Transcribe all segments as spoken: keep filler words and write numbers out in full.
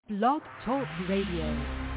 Blog Talk Radio.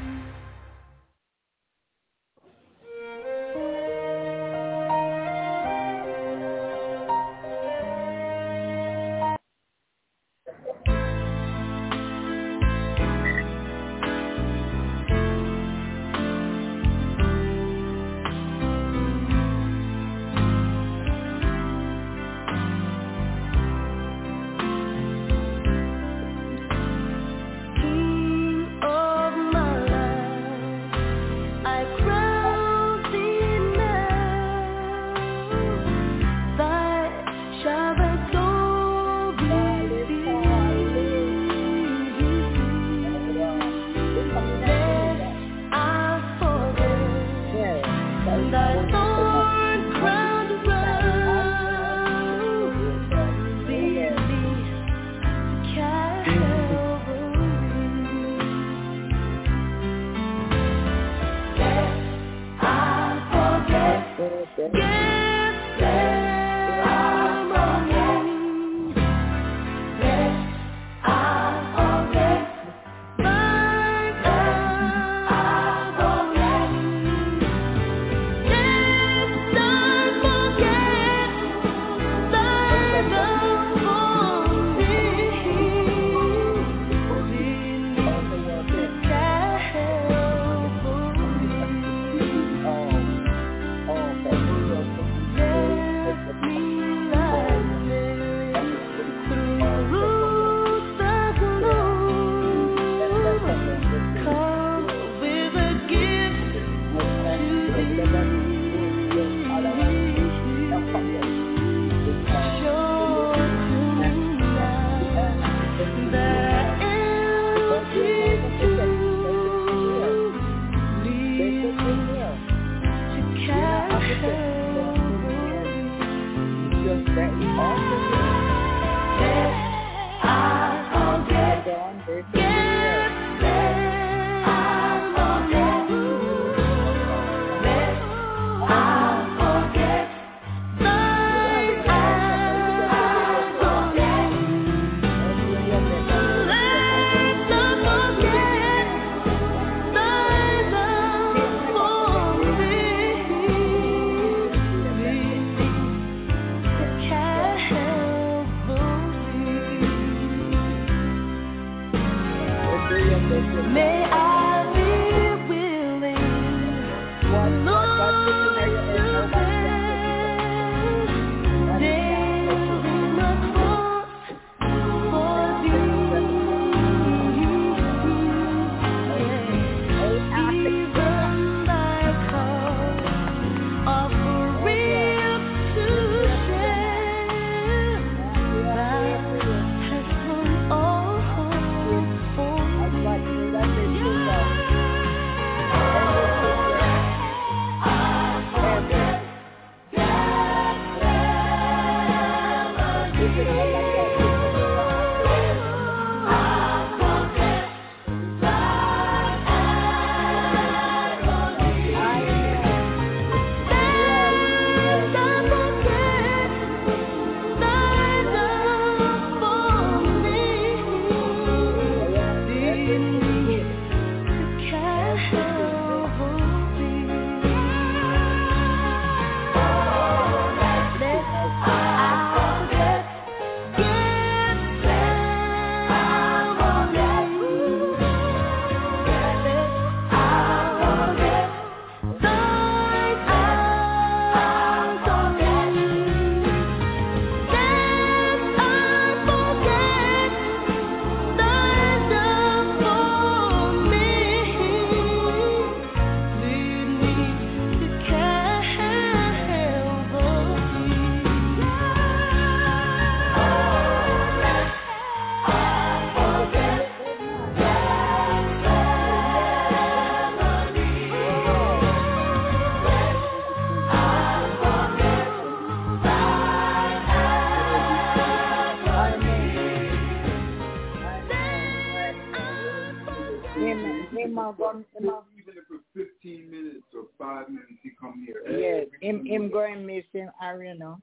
Yes, him, him going missing, I you know.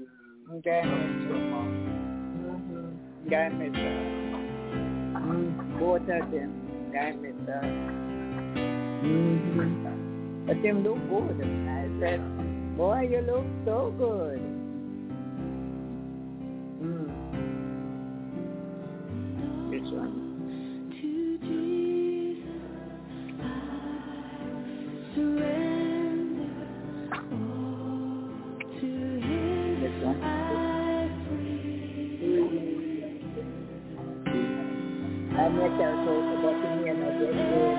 Going missing. Going missing. Mm-hmm. both of them. I miss her. Mm-hmm. But him look good. I said, boy, you look so good. Mm. This one. This one. I met her so about the year now, get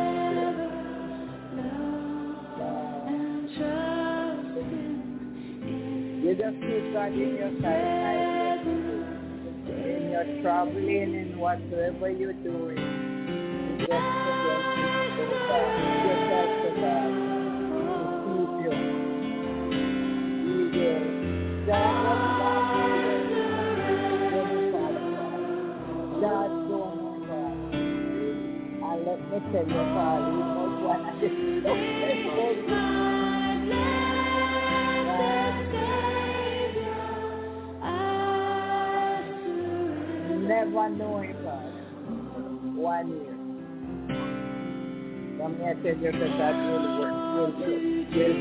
you just keep God in your side, in your traveling and whatsoever you're doing. You just forget to God. Yourself to God to keep you. You will. God will love you. God's going on God. And let me tell you, Paul, he was one of the never knowing God. One year. Come here, tell you that that will work. Will work. Will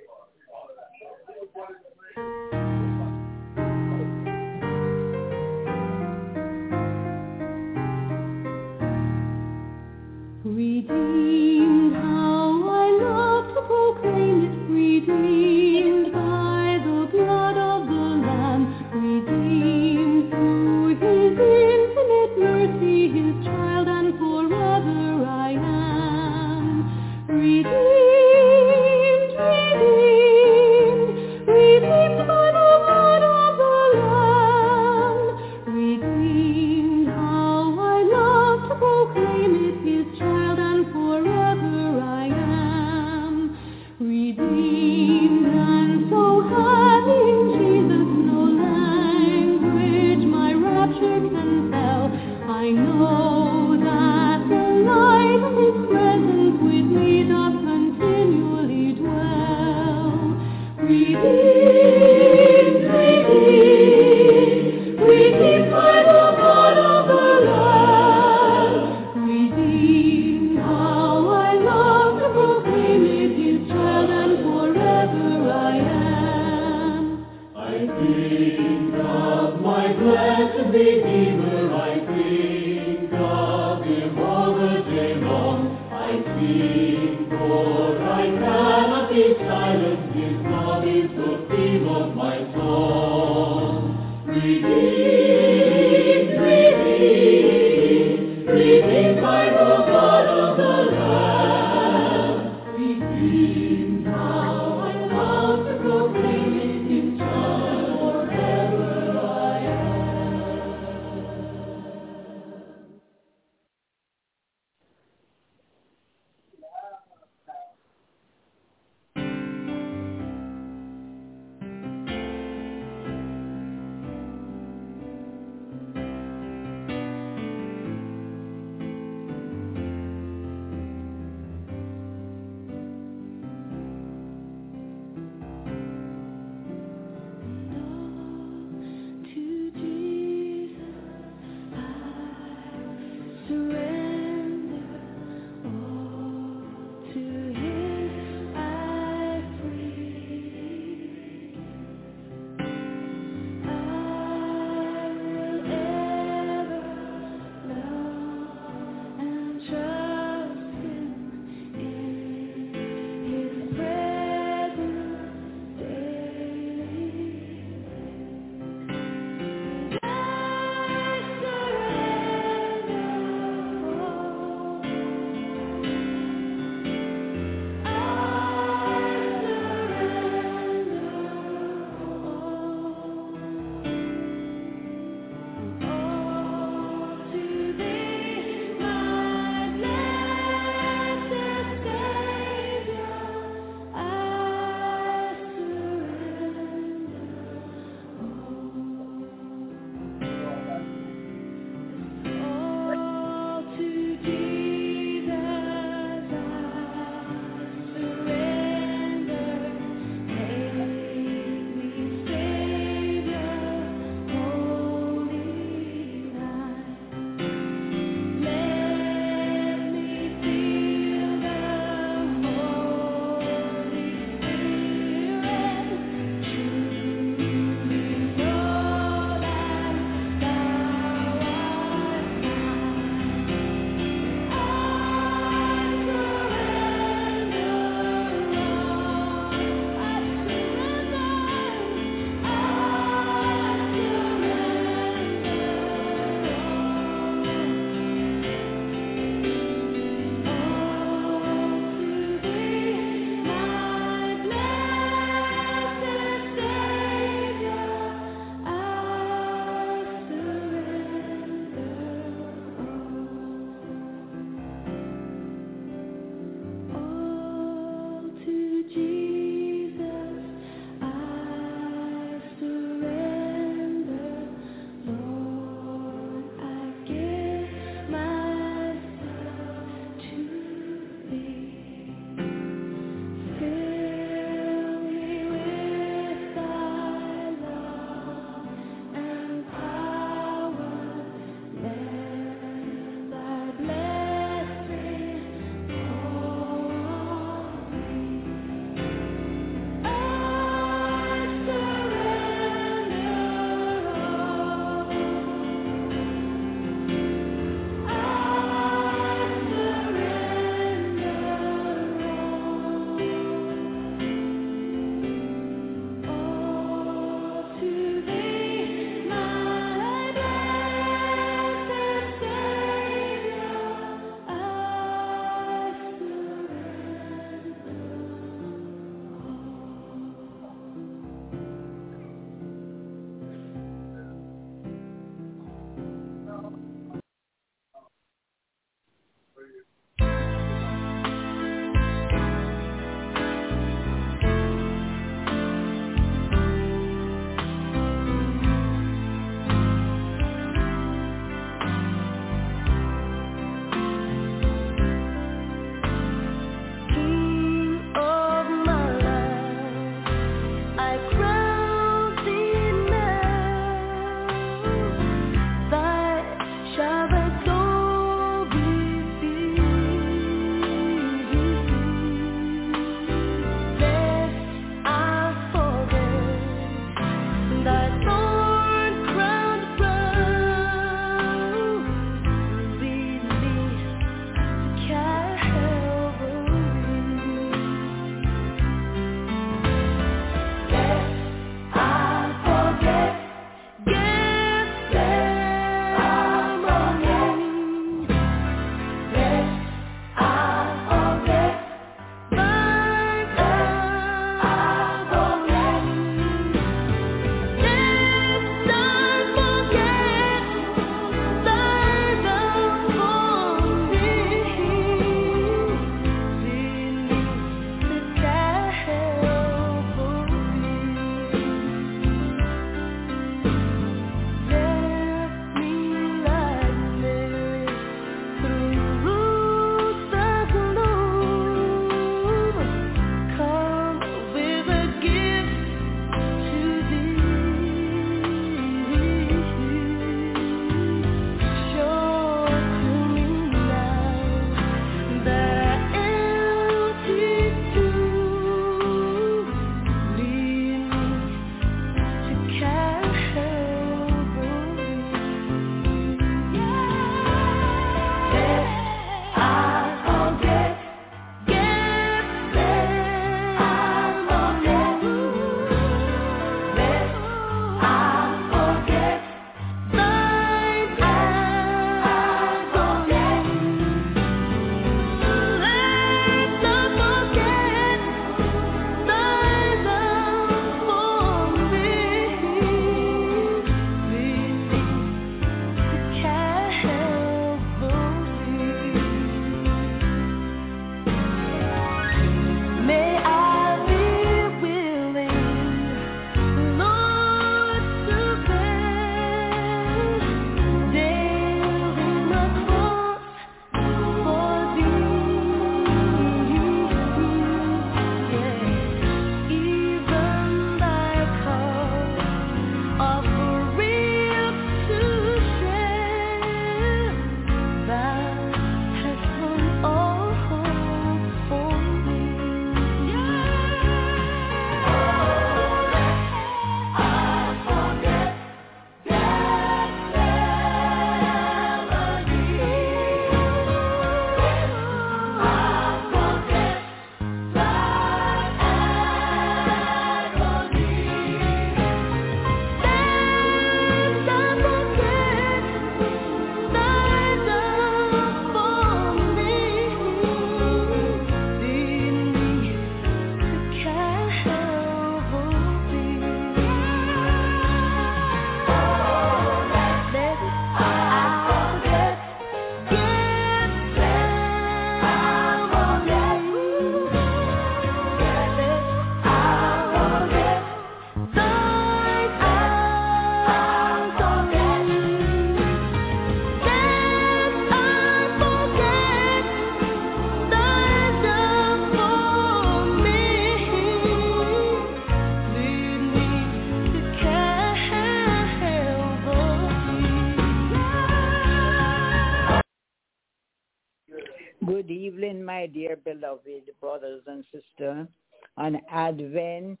Good evening, my dear beloved brothers and sisters. On Advent,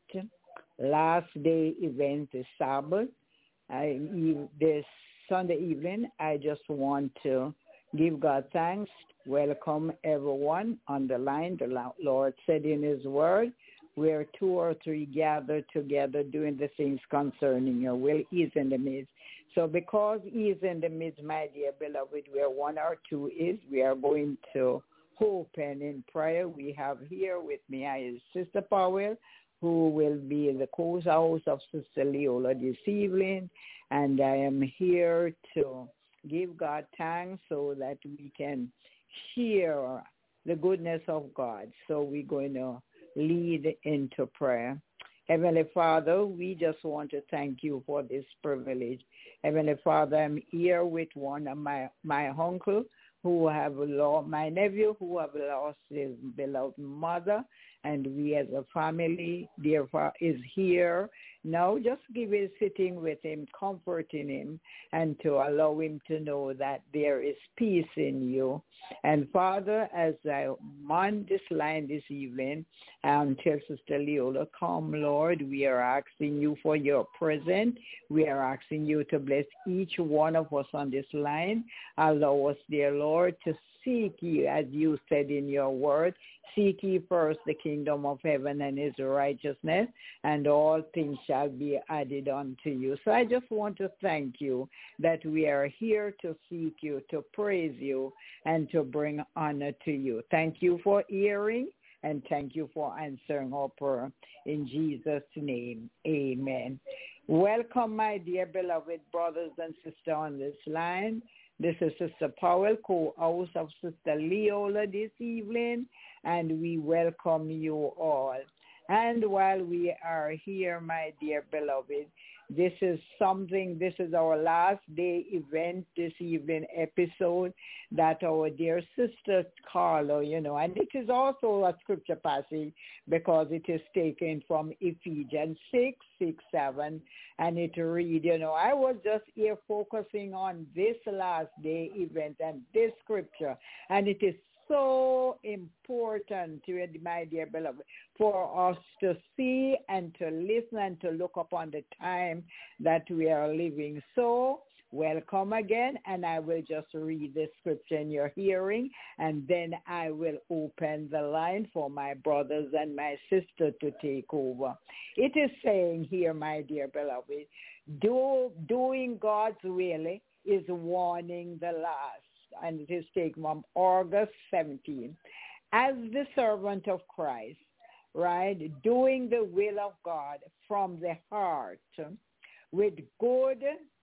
last day event is Sabbath. I, this Sunday evening, I just want to give God thanks. Welcome everyone on the line. The Lord said in his word, where two or three gather together doing the things concerning your will, he is in the midst. So because he is in the midst, my dear beloved, where one or two is, we are going to open in prayer. We have here with me I Sister Powell, who will be the co-host of Sister Leola this evening, and I am here to give God thanks so that we can hear the goodness of God. So we're going to lead into prayer. Heavenly Father, we just want to thank you for this privilege. Heavenly Father, I'm here with one of my, my uncle who have lost, my nephew who have lost his beloved mother, and we as a family, therefore, is here now. Just give it sitting with him, comforting him, and to allow him to know that there is peace in you. And Father, as I on this line this evening, and tell Sister Leola, come, Lord, we are asking you for your presence. We are asking you to bless each one of us on this line. Allow us, dear Lord, to seek you, as you said in your word. Seek ye first the kingdom of heaven and his righteousness, and all things shall be added unto you. So I just want to thank you that we are here to seek you, to praise you, and to bring honor to you. Thank you for hearing, and thank you for answering our prayer. In Jesus' name, amen. Welcome, my dear beloved brothers and sisters on this line. This is Sister Powell, co-host of Sister Leola this evening, and we welcome you all. And while we are here, my dear beloved, this is something, this is our last day event this evening episode that our dear sister Carla, you know, and it is also a scripture passage because it is taken from Ephesians six, six, seven, and it read, you know, I was just here focusing on this last day event and this scripture, and it is so important, my dear beloved, for us to see and to listen and to look upon the time that we are living. So welcome again, and I will just read the scripture in your hearing, and then I will open the line for my brothers and my sister to take over. It is saying here, my dear beloved, do, doing God's will is warning the last. And it is taken from August seventeenth. As the servant of Christ, right, doing the will of God from the heart, with good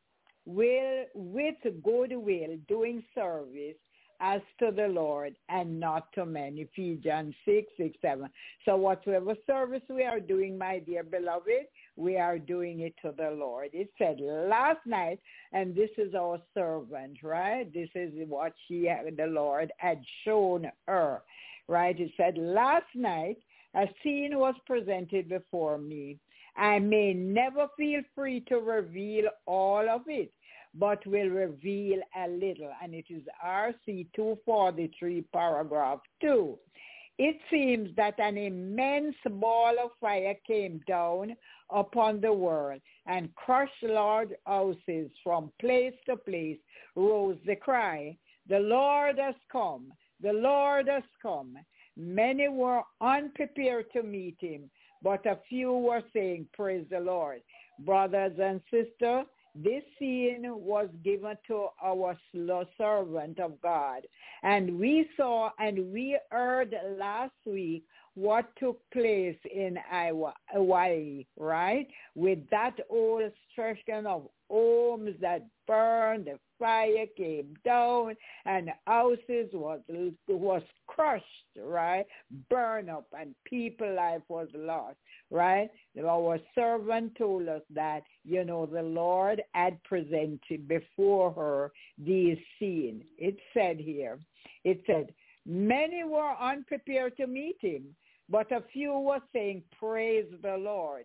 will, with good will, doing service as to the Lord and not to men. Ephesians six, six, seven. So whatsoever service we are doing, my dear beloved, we are doing it to the Lord. It said last night, and this is our servant, right? This is what she, the Lord had shown her, right? It said last night, a scene was presented before me. I may never feel free to reveal all of it, but will reveal a little. And it is R C two forty-three, paragraph two. It seems that an immense ball of fire came down upon the world and crushed large houses. From place to place rose the cry, the Lord has come, the Lord has come. Many were unprepared to meet him, but a few were saying, praise the Lord. Brothers and sisters, this scene was given to our servant of God. And we saw and we heard last week what took place in Hawaii, right? With that old destruction of homes that burned, the fire came down, and houses was was crushed, right? Burned up, and people life was lost, right? Our servant told us that, you know, the Lord had presented before her these scenes. It said here, it said, many were unprepared to meet him, but a few were saying, praise the Lord.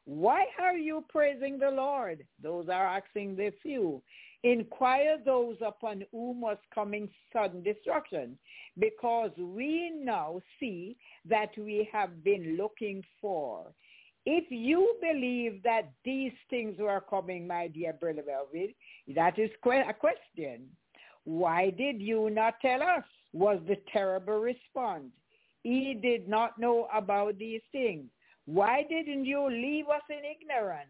Why are you praising the Lord? Those are asking the few. Inquire those upon whom was coming sudden destruction, because we now see that we have been looking for. If you believe that these things were coming, my dear brother Velvet, that is a question. Why did you not tell us? Was the terrible response. He did not know about these things. Why didn't you leave us in ignorance?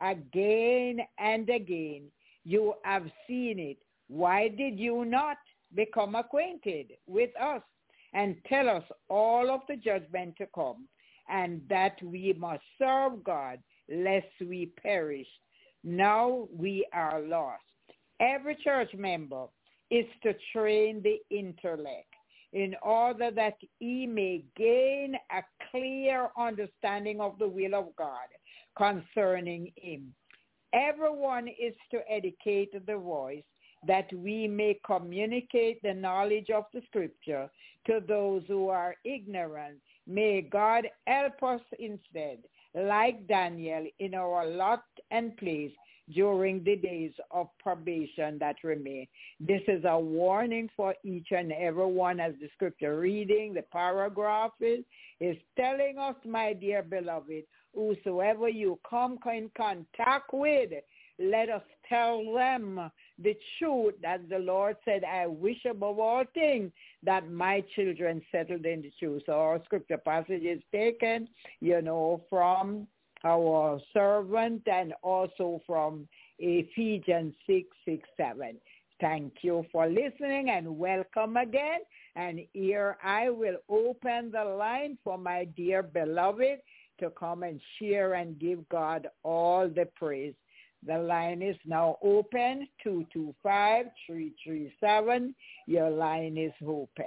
Again and again, you have seen it. Why did you not become acquainted with us and tell us all of the judgment to come, and that we must serve God lest we perish? Now we are lost. Every church member is to train the intellect in order that he may gain a clear understanding of the will of God concerning him. Everyone is to educate the voice that we may communicate the knowledge of the scripture to those who are ignorant. May God help us instead, like Daniel, in our lot and place during the days of probation that remain. This is a warning for each and every one, as the scripture reading, the paragraph is, is telling us, my dear beloved, whosoever you come in contact with, let us tell them the truth, that the Lord said, I wish above all things that my children settled in the truth. So our scripture passage is taken, you know, from our servant and also from Ephesians six, six, seven. Thank you for listening and welcome again. And here I will open the line for my dear beloved to come and share and give God all the praise. The line is now open, two two five, three three seven. Your line is open.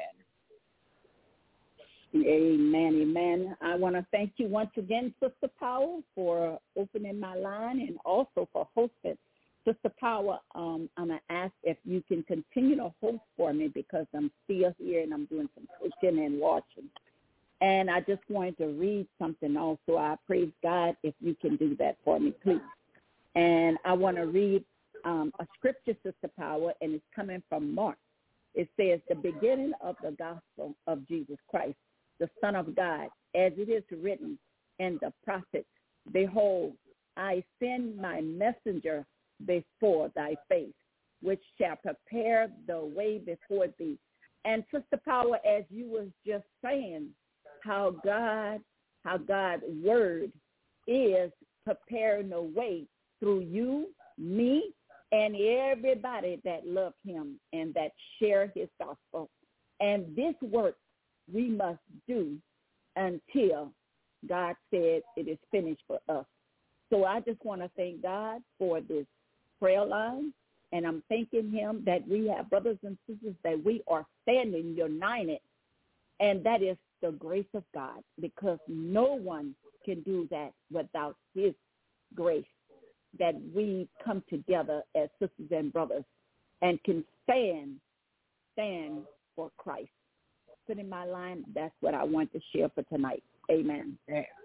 Amen, amen. I want to thank you once again, Sister Power, for opening my line and also for hosting. Sister Power, um, I'm going to ask if you can continue to host for me because I'm still here and I'm doing some cooking and watching. And I just wanted to read something also. I praise God if you can do that for me, please. And I want to read um, a scripture, Sister Power, and it's coming from Mark. It says, the beginning of the gospel of Jesus Christ, the Son of God, as it is written in the prophets, behold, I send my messenger before thy face, which shall prepare the way before thee. And Sister Power, as you was just saying, how God, how God's word is preparing the way through you, me, and everybody that love him and that share his gospel. And this work we must do until God said it is finished for us. So I just want to thank God for this prayer line, and I'm thanking him that we have brothers and sisters that we are standing united, and that is the grace of God, because no one can do that without his grace, that we come together as sisters and brothers and can stand, stand for Christ. Put in my line, that's what I want to share for tonight. Amen.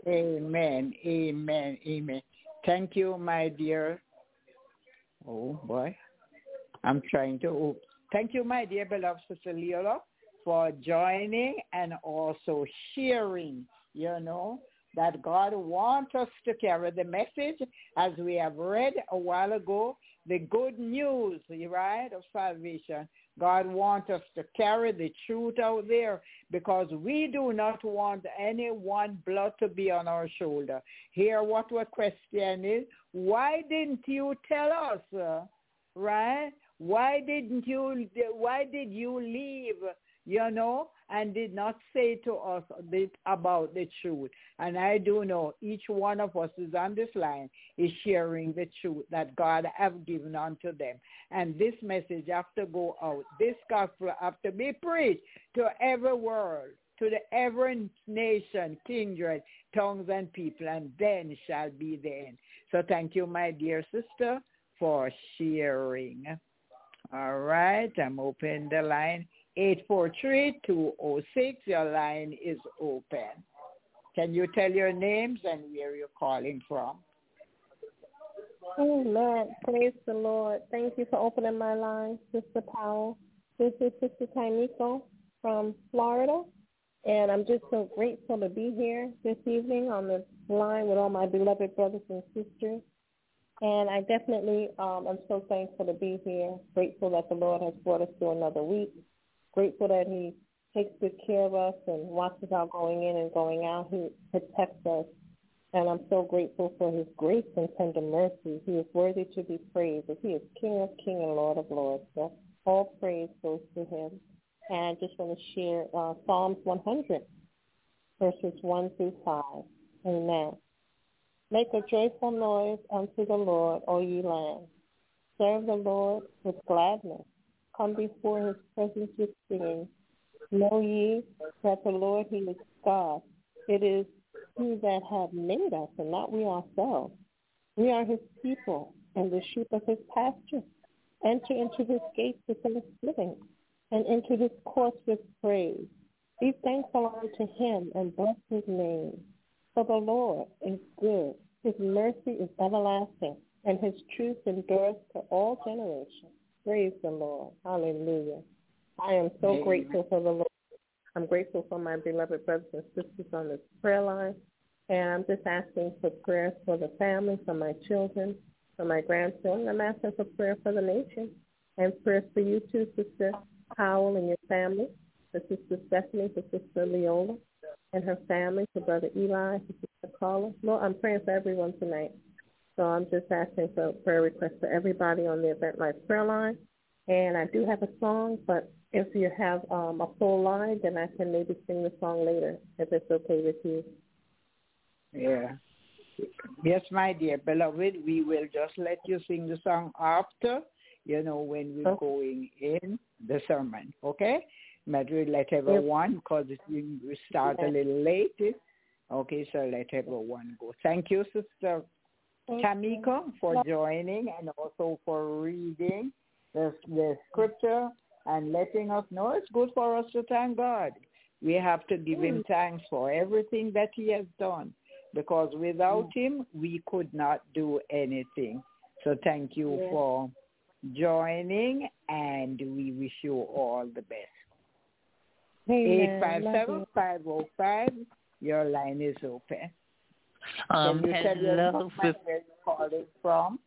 Amen. Amen. Amen. Thank you, my dear. Oh, boy. I'm trying to. Thank you, my dear beloved Sister Leola, for joining and also sharing, you know, that God wants us to carry the message, as we have read a while ago, the good news, right, of salvation. God wants us to carry the truth out there, because we do not want any one blood to be on our shoulder. Here what our question is, why didn't you tell us, uh, right? Why didn't you, why did you leave, you know, and did not say to us about the truth? And I do know each one of us is on this line is sharing the truth that God have given unto them. And this message have to go out. This gospel have to be preached to every world, to the every nation, kindred, tongues, and people, and then shall be the end. So thank you, my dear sister, for sharing. All right, I'm opening the line. eight four three, two oh six, your line is open. Can you tell your names and where you're calling from? Amen. Praise the Lord. Thank you for opening my line, Sister Powell. This is Sister Taimiko from Florida, and I'm just so grateful to be here this evening on the line with all my beloved brothers and sisters. And I definitely um, am so thankful to be here, grateful that the Lord has brought us through another week, grateful that he takes good care of us and watches our going in and going out. He protects us. And I'm so grateful for his grace and tender mercy. He is worthy to be praised. He is King of kings and Lord of lords. So all praise goes to him. And I just want to share uh, Psalms one hundred, verses one through five. Amen. Make a joyful noise unto the Lord, O ye lands. Serve the Lord with gladness. Come before his presence with singing. Know ye that the Lord, he is God. It is he that have made us, and not we ourselves. We are his people, and the sheep of his pasture. Enter into his gates with thanksgiving, and into his courts with praise. Be thankful unto him, and bless his name. For the Lord is good. His mercy is everlasting, and his truth endures to all generations. Praise the Lord. Hallelujah. I am so Amen. Grateful for the Lord. I'm grateful for my beloved brothers and sisters on this prayer line. And I'm just asking for prayers for the family, for my children, for my grandchildren. I'm asking for prayer for the nation and prayers for you too, Sister Howell and your family, for Sister Stephanie, for Sister Leola and her family, for Brother Eli, for Sister Carla. Lord, I'm praying for everyone tonight. So I'm just asking for a prayer request for everybody on the Event Life prayer line. And I do have a song, but if you have um, a full line, then I can maybe sing the song later, if it's okay with you. Yeah. Yes, my dear beloved, we will just let you sing the song after, you know, when we're okay. going in the sermon, okay? But we let everyone, because we start a little late, okay, so let everyone go. Thank you, Sister Taimiko, for joining and also for reading the, the scripture and letting us know it's good for us to thank God. We have to give him thanks for everything that he has done, because without him, we could not do anything. So thank you yeah. for joining, and we wish you all the best. eight five seven, five oh five, your line is open. Um, Can you hello, tell your where you're calling from?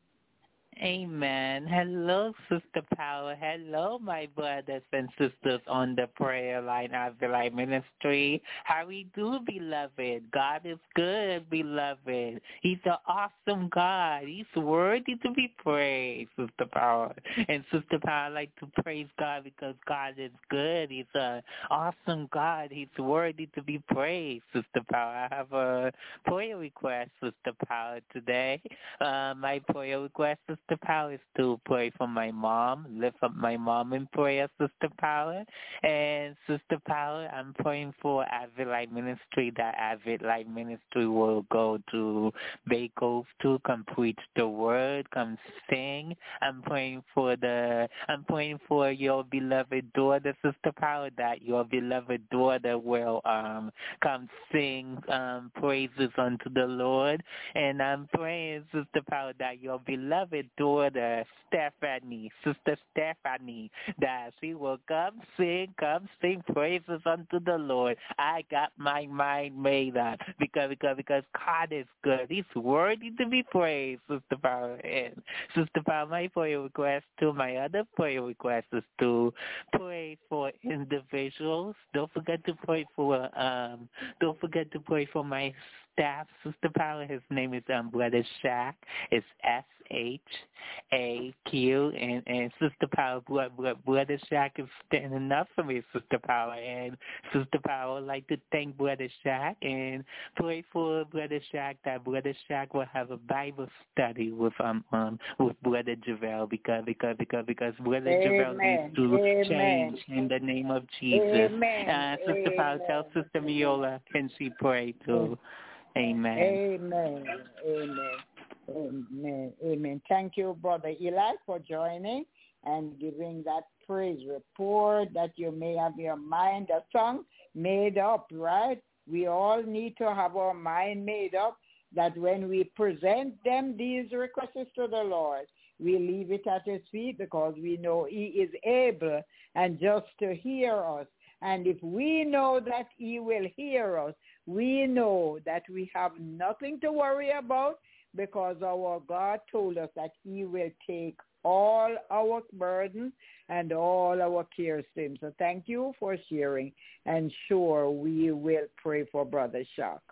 Amen. Hello, Sister Power. Hello, my brothers and sisters on the prayer line of the Life Ministry. How we do, beloved? God is good, beloved. He's an awesome God. He's worthy to be praised, Sister Power. And Sister Power, I like to praise God because God is good. He's an awesome God. He's worthy to be praised, Sister Power. I have a prayer request, Sister Power, today. Uh, my prayer request is Sister Power is to pray for my mom, lift up my mom in prayer, Sister Power. And Sister Power, I'm praying for Avid Life Ministry, that Avid Life Ministry will go to Bay Cove to come preach the word, come sing. I'm praying for the, I'm praying for your beloved daughter, Sister Power, that your beloved daughter will um come sing um praises unto the Lord. And I'm praying, Sister Power, that your beloved daughter, Stephanie, Sister Stephanie, that she will come sing, come sing praises unto the Lord. I got my mind made up because, because, because God is good. He's worthy to be praised, Sister Power. And Sister Power, my prayer request to my other prayer request is to pray for individuals. Don't forget to pray for, um, don't forget to pray for my staff, Sister Power. His name is um, Brother Shaq. It's S H A Q, and, and Sister Power, Brother Shaq is standing up for me, Sister Power. And Sister Power, I'd like to thank Brother Shaq and pray for Brother Shaq that Brother Shaq will have a Bible study with um, um with Brother Javel, because because because because Brother Javel needs to Amen. change in the name of Jesus. Amen. Uh, Sister Amen. Power, tell Sister Miola, can she pray too? Amen. Amen. Amen. Amen. Amen. Thank you, Brother Eli, for joining and giving that praise report that you may have your mind, a song made up, right? We all need to have our mind made up that when we present them these requests to the Lord, we leave it at his feet because we know he is able and just to hear us. And if we know that he will hear us, we know that we have nothing to worry about because our God told us that he will take all our burdens and all our cares to him. So thank you for sharing. And sure, we will pray for Brother Shock.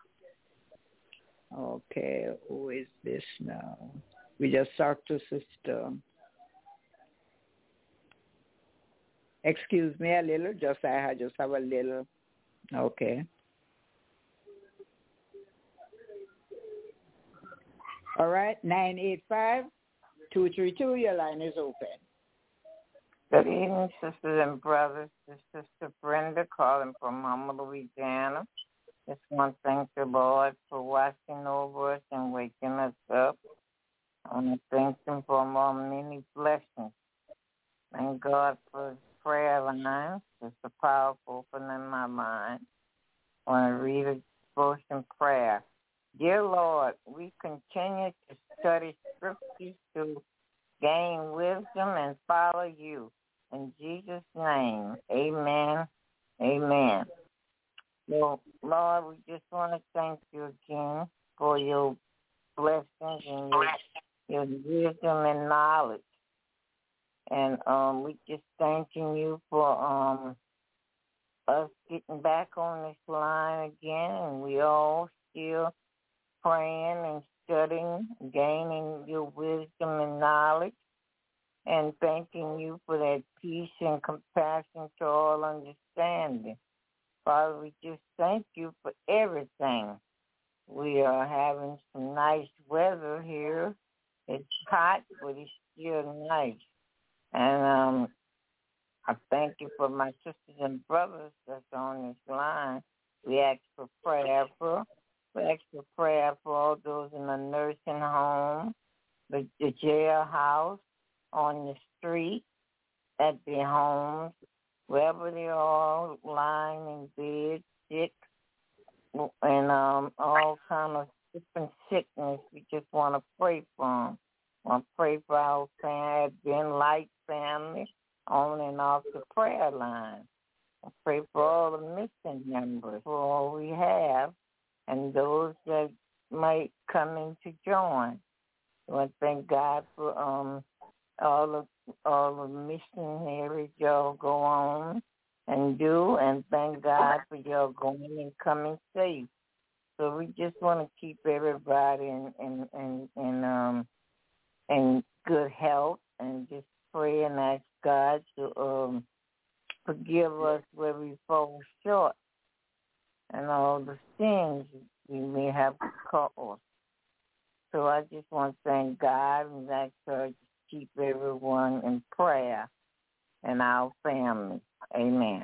Okay, who is this now? We just talked to Sister. Excuse me a little, just I just have a little. Okay. All right, nine eight five, two three two, your line is open. Good evening, sisters and brothers. This is Sister Brenda calling from Houma, Louisiana. Just want to thank the Lord for watching over us and waking us up. I want to thank him for more many blessings. Thank God for his prayer line. It's a powerful opening my mind. I want to read a devotion prayer. Dear Lord, we continue to study scriptures to gain wisdom and follow you. In Jesus' name, amen, amen. So, Lord, we just want to thank you again for your blessings and your, your wisdom and knowledge. And um, we just thanking you for um, us getting back on this line again, and we all still praying and studying, gaining your wisdom and knowledge, and thanking you for that peace and compassion to all understanding. Father, we just thank you for everything. We are having some nice weather here. It's hot, but it's still nice. And um, I thank you for my sisters and brothers that's on this line. We ask for prayer for. We ask for prayer for all those in the nursing home, the, the jailhouse, on the street, at their homes, wherever they are, lying in bed, sick, and um, all kind of different sickness. We just want to pray for them. Want to pray for our family, Ben Light family, on and off the prayer line. I pray for all the missing members, for all we have, and those that might come in to join. I want to thank God for um, all the all the missionaries y'all go on and do, and thank God for y'all going and coming safe. So we just want to keep everybody in in in, in um in good health, and just pray and ask God to um forgive us where we fall short and all the sins we may have caused. So I just want to thank God and ask her to keep everyone in prayer and our family. Amen.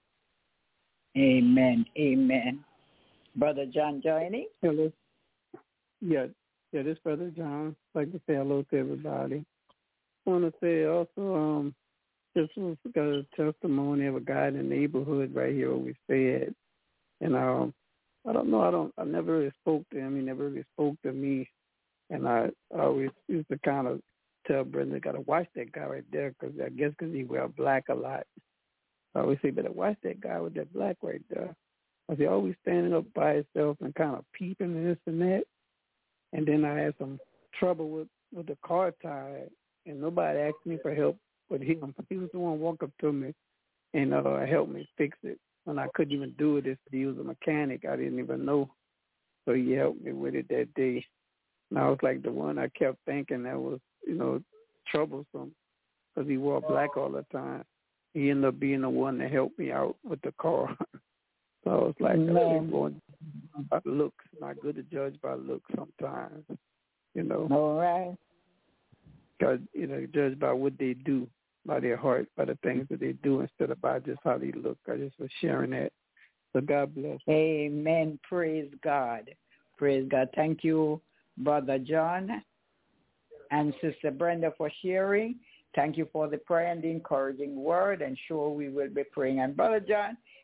Amen. Amen. Brother John joining? Hello. Yeah, yeah, this Brother John. I'd like to say hello to everybody. I want to say also, um, this was got a testimony of a guy in the neighborhood right here where we stay at. And um, I don't know, I don't, I never really spoke to him. He never really spoke to me. And I, I always used to kind of tell Brenda, got to watch that guy right there, because I guess because he wear black a lot. I always say, better watch that guy with that black right there. I say, always standing up by himself and kind of peeping and this and that. And then I had some trouble with, with the car tire, and nobody asked me for help with him. He was the one who walked up to me and uh, helped me fix it. When I couldn't even do it, if he was a mechanic, I didn't even know. So he helped me with it that day. And I was like the one I kept thinking that was, you know, troublesome, because he wore black all the time. He ended up being the one that helped me out with the car. So I was like, no. Going by looks, not good to judge by looks sometimes, you know. All right. Because, you know, judge by what they do, by their heart, by the things that they do, instead of by just how they look. I just was sharing that. So God bless. Amen. Praise God. Praise God. Thank you, Brother John and Sister Brenda, for sharing. Thank you for the prayer and the encouraging word, and sure we will be praying. And Brother John,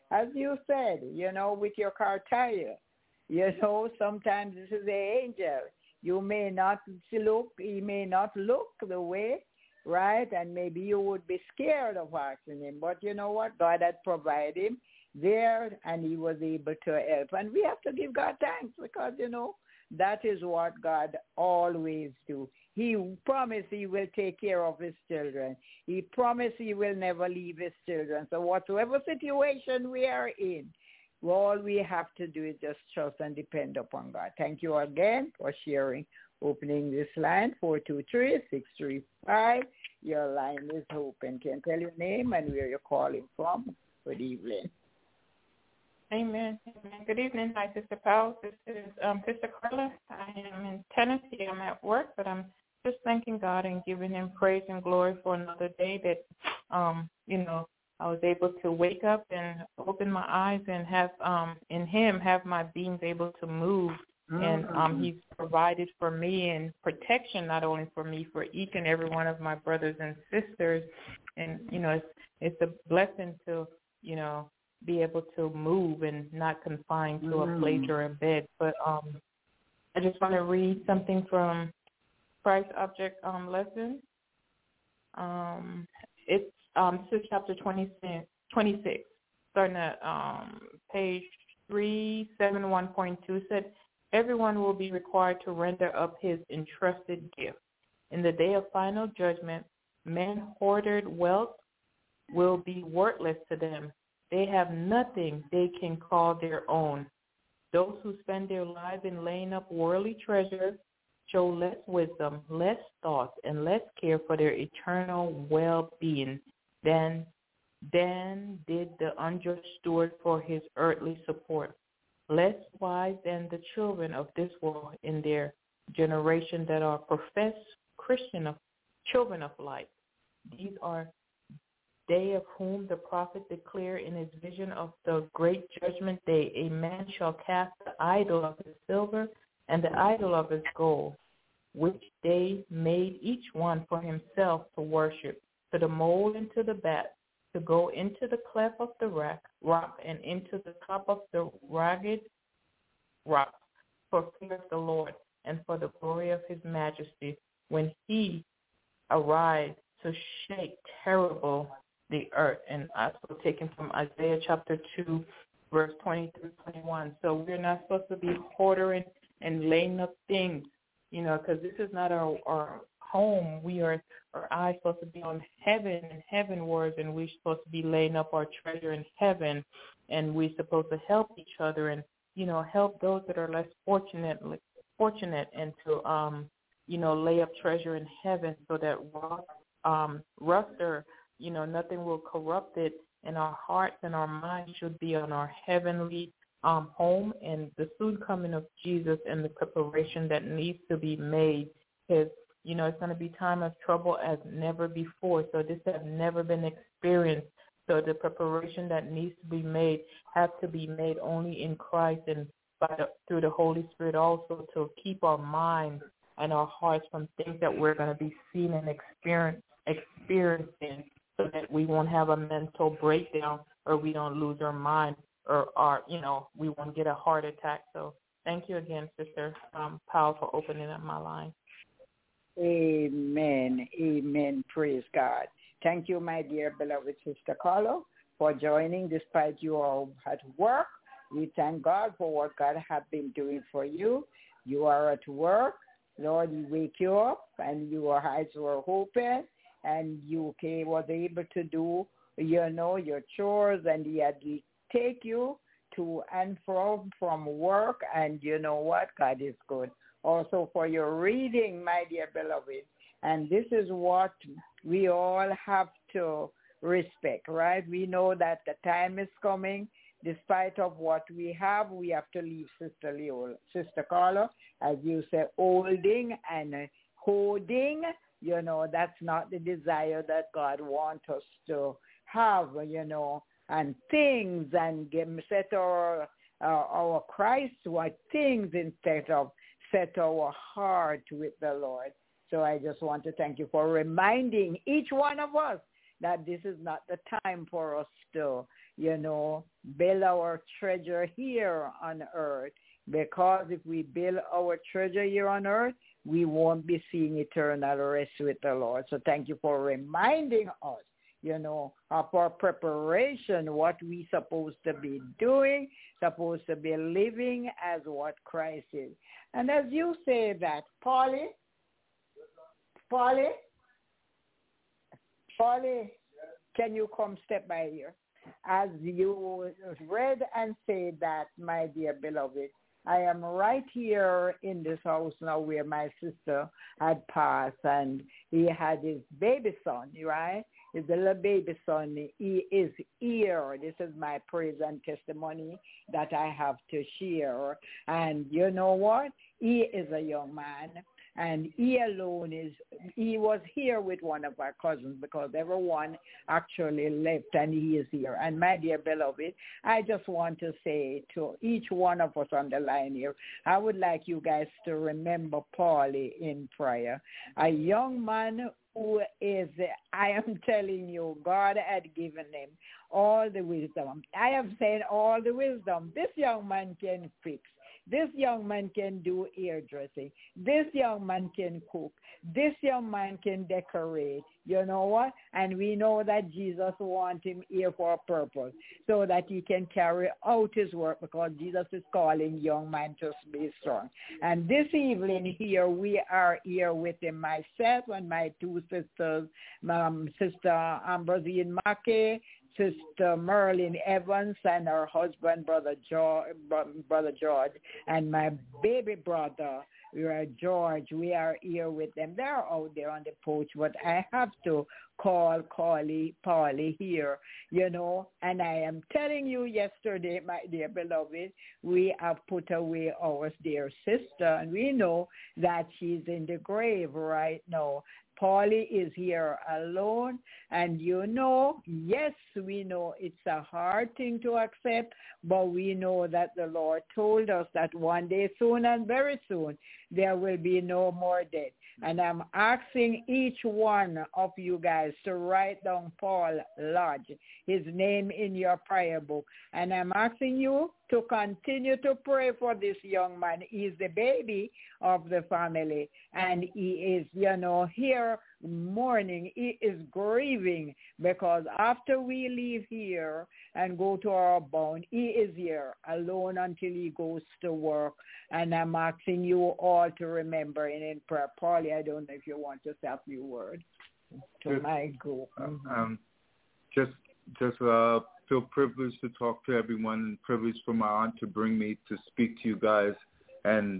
as you said, you know, with your car tire. You know, sometimes this is the angel. You may not look, he may not look the way, right? And maybe you would be scared of asking him. But you know what? God had provided him there, and he was able to help. And we have to give God thanks because, you know, that is what God always do. He promised he will take care of his children. He promised he will never leave his children. So whatever situation we are in, all we have to do is just trust and depend upon God. Thank you again for sharing, opening this line, four two three, six three five. Your line is open. Can tell your name and where you're calling from. Good evening. Amen. Amen. Good evening. Hi, Sister Powell. This is um, Sister Carla. I am in Tennessee. I'm at work, but I'm just thanking God and giving him praise and glory for another day that, um, you know, I was able to wake up and open my eyes and have, um, in him, have my beings able to move. Mm-hmm. And um, he's provided for me and protection, not only for me, for each and every one of my brothers and sisters. And, you know, it's, it's a blessing to, you know, be able to move and not confined to a place or a bed. But um, I just want to read something from Christ Object um, Lesson. Um, it's um, this is chapter twenty-six, starting at um, page three seventy-one point two. Said, everyone will be required to render up his entrusted gift. In the day of final judgment, men hoarded wealth will be worthless to them. They have nothing they can call their own. Those who spend their lives in laying up worldly treasure show less wisdom, less thought, and less care for their eternal well-being than, than did the unjust steward for his earthly support. Less wise than the children of this world in their generation that are professed Christian of children of light. These are they of whom the prophet declared in his vision of the great judgment day, a man shall cast the idol of his silver and the idol of his gold, which they made each one for himself to worship, to the mold and to the bat, to go into the cleft of the rock, rock and into the top of the rugged rock, for fear of the Lord and for the glory of his majesty, when he arrives to shake terrible the earth. And also taken from Isaiah chapter two, verse twenty through twenty-one. So we're not supposed to be hoarding and laying up things, you know, because this is not our, our home. We are, our eyes supposed to be on heaven and heavenwards, and we're supposed to be laying up our treasure in heaven, and we're supposed to help each other and, you know, help those that are less fortunate, fortunate, and to, um, you know, lay up treasure in heaven so that rust, um, rust or you know, nothing will corrupt it, and our hearts and our minds should be on our heavenly um, home and the soon coming of Jesus and the preparation that needs to be made, because, you know, it's going to be time of trouble as never before. So this has never been experienced. So the preparation that needs to be made has to be made only in Christ and by the, through the Holy Spirit also, to keep our minds and our hearts from things that we're going to be seeing and experience, experiencing, so that we won't have a mental breakdown or we don't lose our mind or, our, you know, we won't get a heart attack. So thank you again, Sister um, Powell, for opening up my line. Amen. Amen. Praise God. Thank you, my dear beloved Sister Carla, for joining despite you are at work. We thank God for what God has been doing for you. You are at work. Lord, He wake you up and your eyes were open, and you okay, was able to do, you know, your chores, and he had to take you to and from from work, and you know what? God is good. Also for your reading, my dear beloved. And this is what we all have to respect, right? We know that the time is coming. Despite of what we have, we have to leave Sister Leo, Sister Carla, as you say, holding and holding. You know, that's not the desire that God wants us to have, you know, and things and give, set our, uh, our Christ what things instead of set our heart with the Lord. So I just want to thank you for reminding each one of us that this is not the time for us to, you know, build our treasure here on earth. Because if we build our treasure here on earth, we won't be seeing eternal rest with the Lord. So thank you for reminding us, you know, of our preparation, what we supposed to be doing, supposed to be living as what Christ is. And as you say that, Polly, Polly, Polly, can you come step by here? As you read and said that, my dear beloved, I am right here in this house now where my sister had passed, and he had his baby son, right? His little baby son, he is here. This is my praise and testimony that I have to share. And you know what? He is a young man. And he alone is, he was here with one of our cousins because everyone actually left and he is here. And my dear beloved, I just want to say to each one of us on the line here, I would like you guys to remember Paulie in prayer. A young man who is, I am telling you, God had given him all the wisdom. I have said all the wisdom. This young man can fix. This young man can do hairdressing. This young man can cook. This young man can decorate. You know what? And we know that Jesus wants him here for a purpose, so that he can carry out his work, because Jesus is calling young men to be strong. And this evening here, we are here with him, myself and my two sisters, um, Sister Ambrosine Mackey, Sister Merlin Evans, and her husband, Brother George, Brother George, and my baby brother, George. We are here with them. They're out there on the porch, but I have to call Paulie, Paulie here, you know. And I am telling you, yesterday, my dear beloved, we have put away our dear sister, and we know that she's in the grave right now. Paulie is here alone, and you know, yes, we know it's a hard thing to accept, but we know that the Lord told us that one day soon and very soon there will be no more death. And I'm asking each one of you guys to write down Paul Lodge, his name in your prayer book. And I'm asking you to continue to pray for this young man. He's the baby of the family, and he is, you know, here mourning. He is grieving, because after we leave here and go to our bound, he is here alone until he goes to work. And I'm asking you all to remember and in prayer. Paulie, I don't know if you want to say a few words to just, my group. Um, just, just uh, feel privileged to talk to everyone, and privileged for my aunt to bring me to speak to you guys. And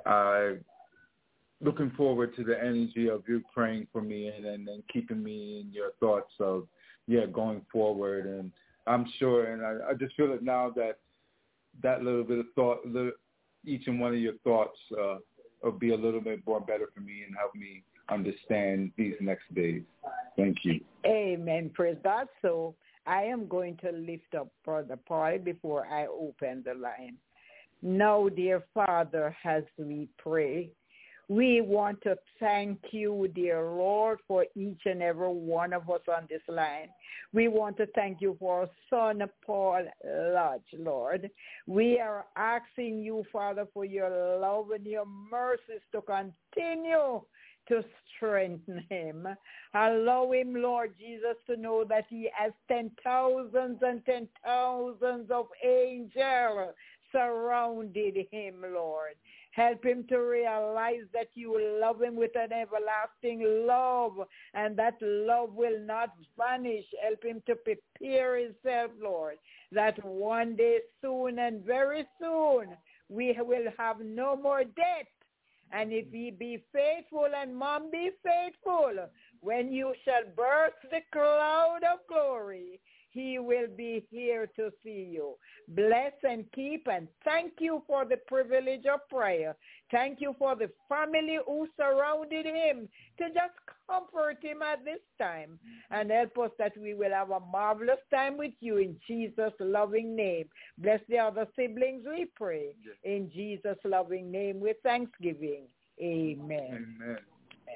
I looking forward to the energy of you praying for me and, and, and keeping me in your thoughts of, yeah, going forward. And I'm sure, and I, I just feel it now that that little bit of thought, little, each and one of your thoughts uh, will be a little bit more better for me and help me understand these next days. Thank you. Amen. Praise God. So I am going to lift up Brother Paul before I open the line. Now, dear Father, as we pray, we want to thank you, dear Lord, for each and every one of us on this line. We want to thank you for our son, Paul Lodge, Lord. We are asking you, Father, for your love and your mercies to continue to strengthen him. Allow him, Lord Jesus, to know that he has ten thousands and ten thousands of angels surrounded him, Lord. Help him to realize that you love him with an everlasting love, and that love will not vanish. Help him to prepare himself, Lord, that one day soon and very soon we will have no more death. And if he be faithful and mom be faithful, when you shall burst the cloud of glory, he will be here to see you. Bless and keep, and thank you for the privilege of prayer. Thank you for the family who surrounded him to just comfort him at this time, and help us that we will have a marvelous time with you in Jesus' loving name. Bless the other siblings, we pray, in Jesus' loving name with thanksgiving. Amen. Amen.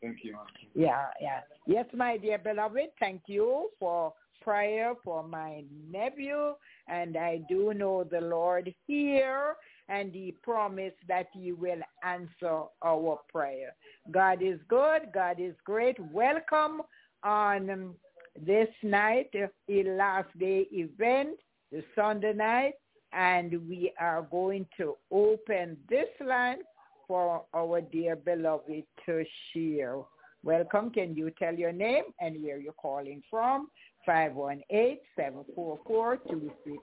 Thank you. Yeah, yeah. Yes, my dear beloved, thank you for prayer for my nephew. And I do know the Lord here, and he promised that he will answer our prayer. God is good. God is great. Welcome on this night, a last day event, the Sunday night, and we are going to open this line for our dear beloved to share. Welcome. Can you tell your name and where you're calling from? five one eight, seven four four, two six.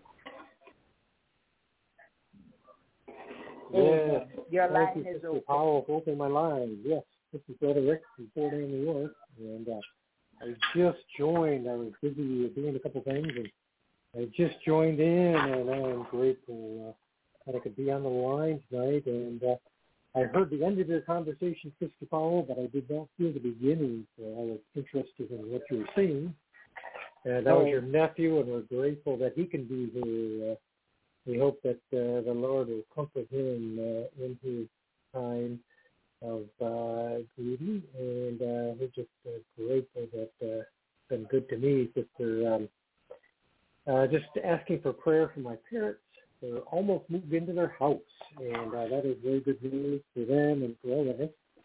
Yes. Your line Thank you, is Sister open. Powell, for opening my line. Yes, this is Brother Rick from Fort Wayne, New York, and uh, I just joined. I was busy doing a couple things, and I just joined in, and I am grateful uh, that I could be on the line tonight. And uh, I heard the end of your conversation, Sister Powell, but I did not hear the beginning, so I was interested in what you were saying. And that was your nephew, and we're grateful that he can be here. Uh, we hope that uh, the Lord will comfort him uh, in his time of uh, grieving, and uh, we're just uh, grateful that uh, it's been good to me, Sister. Um, uh, just asking for prayer for my parents. They're almost moved into their house, and uh, that is very good news for them and for all of us.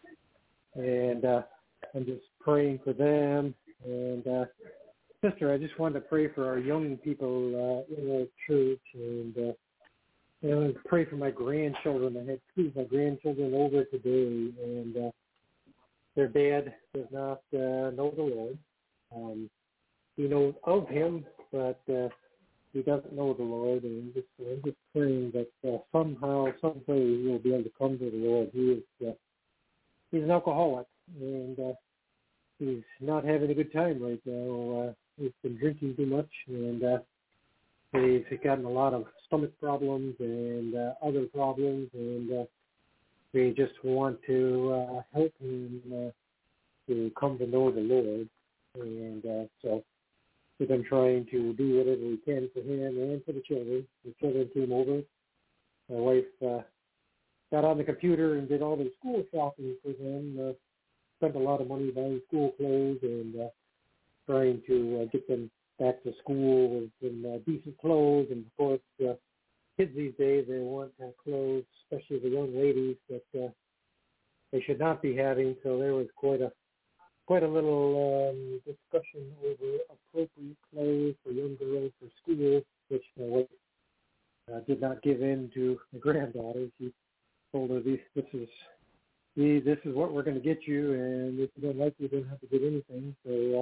And uh, I'm just praying for them. And uh, Sister, I just wanted to pray for our young people uh, in our church, and uh, you know, pray for my grandchildren. I had two of my grandchildren over today, and uh, their dad does not uh, know the Lord. Um, he knows of him, but uh, he doesn't know the Lord, and I'm just, I'm just praying that uh, somehow, some way, he will be able to come to the Lord. He is uh, he's an alcoholic, and uh, he's not having a good time right now. Uh, he's been drinking too much, and uh, he's gotten a lot of stomach problems and uh, other problems, and uh, we just want to uh, help him uh, to come to know the Lord. And uh, so we've been trying to do whatever we can for him and for the children. The children came over. My wife uh, got on the computer and did all the school shopping for them, uh, spent a lot of money buying school clothes and uh, trying to uh, get them back to school with some uh, decent clothes. And, of course, uh, kids these days, they want uh, clothes, especially the young ladies, that uh, they should not be having. So there was quite a quite a little um, discussion over appropriate clothes for young girls for school, which my wife uh, did not give in to the granddaughter. She told her, this, this is this is what we're going to get you, and if you don't like it, you don't have to get anything. So uh,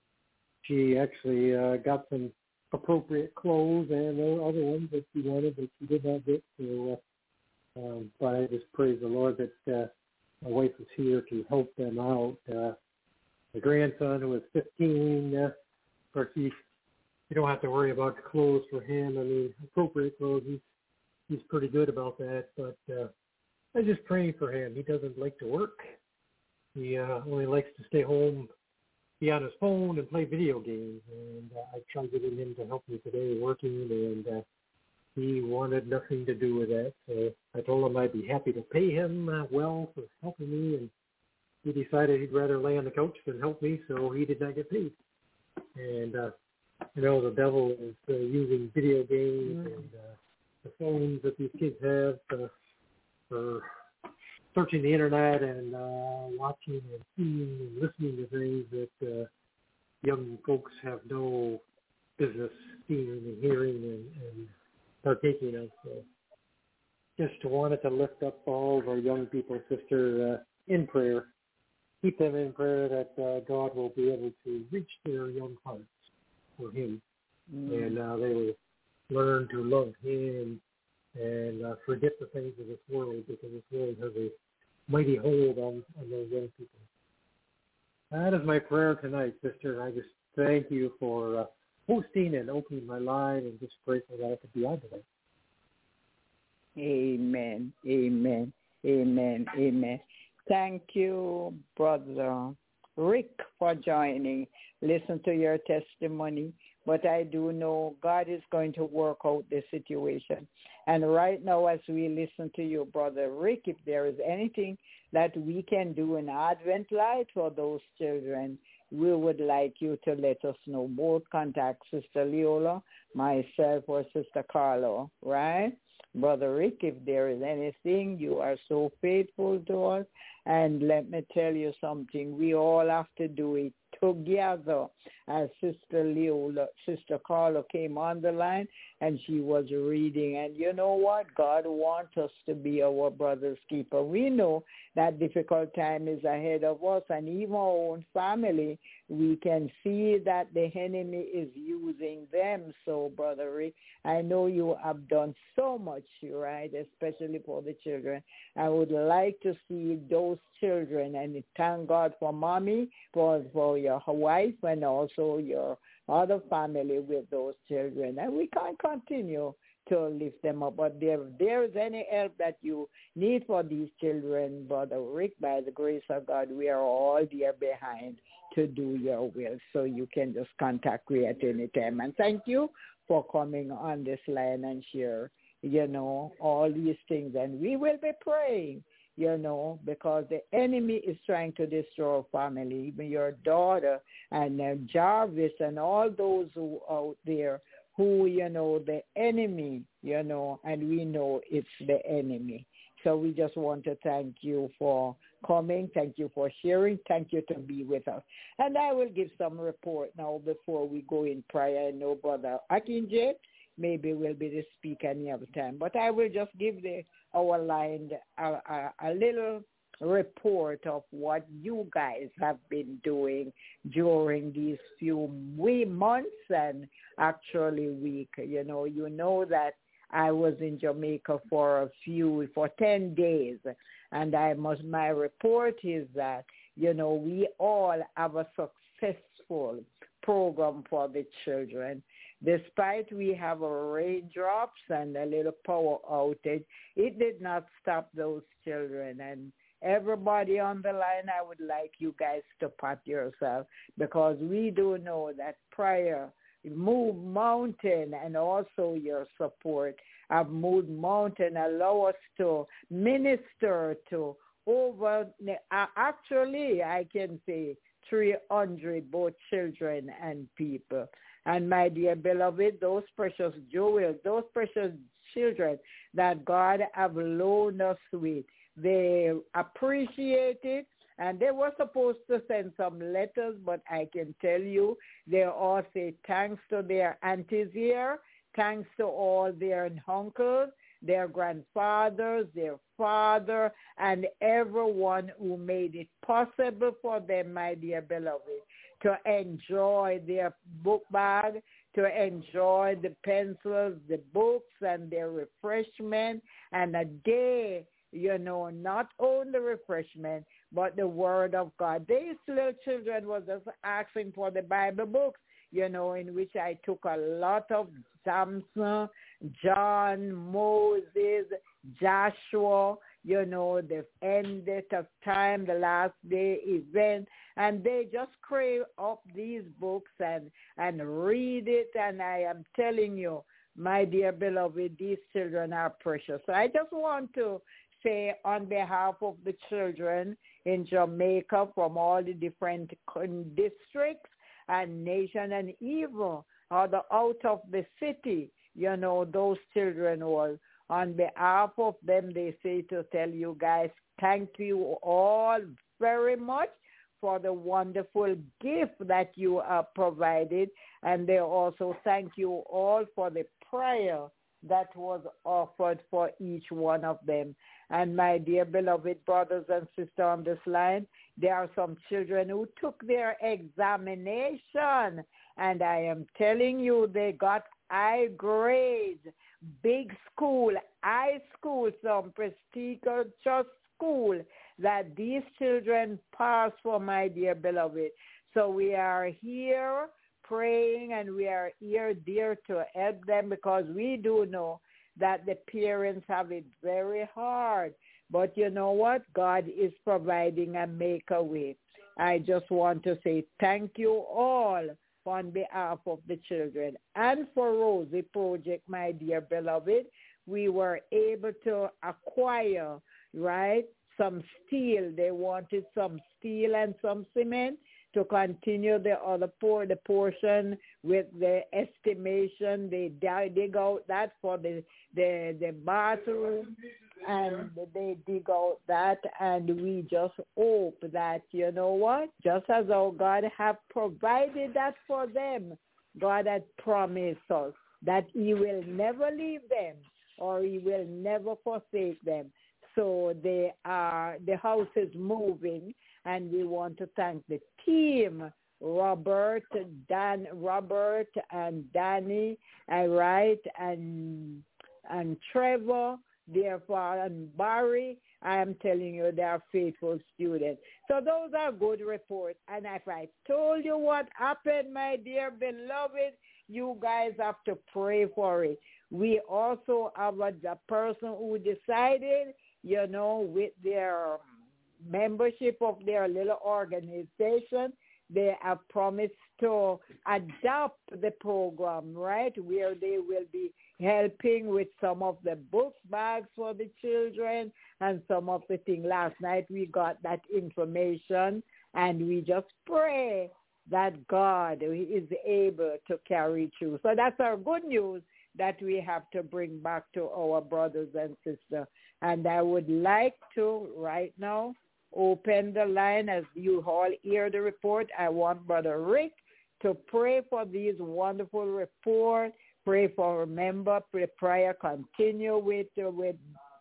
she actually uh, got some appropriate clothes, and there were other ones that she wanted that she did not get. So, uh, um, but I just praise the Lord that uh, my wife was here to help them out. Uh, the grandson, who was fifteen, uh, of course, he, you don't have to worry about the clothes for him. I mean, appropriate clothes, he's, he's pretty good about that. But uh, I'm just praying for him. He doesn't like to work. He uh, only likes to stay home, be on his phone, and play video games. And uh, I tried getting him to help me today working, and uh, he wanted nothing to do with that. So I told him I'd be happy to pay him uh, well for helping me, and he decided he'd rather lay on the couch than help me, so he did not get paid. And, uh, you know, the devil is uh, using video games mm-hmm. and uh, the phones that these kids have uh, for searching the internet and uh, watching and seeing and listening to things that uh, young folks have no business seeing and hearing and, and partaking of. So just wanted to lift up all of our young people, Sister, uh, in prayer. Keep them in prayer that uh, God will be able to reach their young hearts for him. Mm. And uh, they will learn to love him and uh, forget the things of this world, because this world has a mighty hold on, on those young people. That is my prayer tonight, Sister. I just thank you for uh, hosting and opening my line, and just grateful that I could be on today. Amen, amen, amen, amen. Thank you, Brother Rick, for joining. listen to your testimony. But I do know God is going to work out the situation. And right now, as we listen to you, Brother Rick, if there is anything that we can do in Advent Light for those children, we would like you to let us know. Both contact Sister Leola, myself, or Sister Carlo, right? Brother Rick, if there is anything, you are so faithful to us. And let me tell you something. We all have to do it together. As Sister Leola, Sister Carla came on the line, and she was reading. And you know what? God wants us to be our brother's keeper. We know that difficult time is ahead of us, and even our own family, we can see that the enemy is using them. So, Brother Rick, I know you have done so much, right, especially for the children. I would like to see those children, and thank God for Mommy, for, for your wife, and also your other family with those children. And we can continue to lift them up. But if there is any help that you need for these children, Brother Rick, by the grace of God, we are all there behind to do your will. So you can just contact me at any time. And thank you for coming on this line and share, you know, all these things. And we will be praying, you know, because the enemy is trying to destroy our family, even your daughter and uh, Jarvis and all those who out there who, you know, the enemy, you know, and we know it's the enemy. So we just want to thank you for coming. Thank you for sharing. Thank you to be with us. And I will give some report now before we go in prayer. I know Brother Akinje maybe will be the speaker any other time. But I will just give the our line a, a, a little report of what you guys have been doing during these few we months and actually week. You know, you know that I was in Jamaica for a few, for ten days. And I must, my report is that, you know, we all have a successful program for the children. Despite we have a raindrops and a little power outage, it did not stop those children. And everybody on the line, I would like you guys to pat yourself, because we do know that prayer move mountain, and also your support have moved mountain, allow us to minister to over, actually I can say three hundred, both children and people. And my dear beloved, those precious jewels, those precious children that God have loaned us with, they appreciate it. And they were supposed to send some letters, but I can tell you, they all say thanks to their aunties here, thanks to all their uncles, their grandfathers, their father, and everyone who made it possible for them, my dear beloved, to enjoy their book bag, to enjoy the pencils, the books, and their refreshment, and a day, you know, not only refreshment, but the word of God. These little children was just asking for the Bible books, you know, in which I took a lot of Samson, John, Moses, Joshua, you know, the end of time, the last day event, and they just crave up these books and, and read it, and I am telling you, my dear beloved, these children are precious. So I just want to say on behalf of the children in Jamaica from all the different districts and nation and even other out of the city, you know, those children all, on behalf of them, they say to tell you guys, thank you all very much for the wonderful gift that you have provided. And they also thank you all for the prayer that was offered for each one of them. And my dear beloved brothers and sisters on this line, there are some children who took their examination, and I am telling you, they got high grades, big school, high school, some prestigious school that these children passed for, my dear beloved. So we are here praying, and we are here dear to help them, because we do know that the parents have it very hard. But you know what? God is providing a make a way. I just want to say thank you all on behalf of the children and for Rosie Project, my dear beloved. We were able to acquire, right, some steel. They wanted some steel and some cement to continue the other pour, the portion with the estimation. They dig out that for the, the, the bathroom, and they dig out that, and we just hope that, you know what, just as our God have provided that for them, God had promised us that he will never leave them or he will never forsake them. So they are, the house is moving, and we want to thank the team, Robert, Dan, Robert and Danny, and right, and and Trevor, therefore, and Barry. I am telling you, they are faithful students. So those are good reports. And if I told you what happened, my dear beloved, you guys have to pray for it. We also have a, a person who decided, you know, with their membership of their little organization, they have promised to adopt the program, right, where they will be helping with some of the book bags for the children and some of the things. Last night we got that information, and we just pray that God is able to carry through. So that's our good news that we have to bring back to our brothers and sisters. And I would like to right now open the line. As you all hear the report, I want Brother Rick to pray for these wonderful reports. Pray for, remember, pray, prayer continue with, uh, with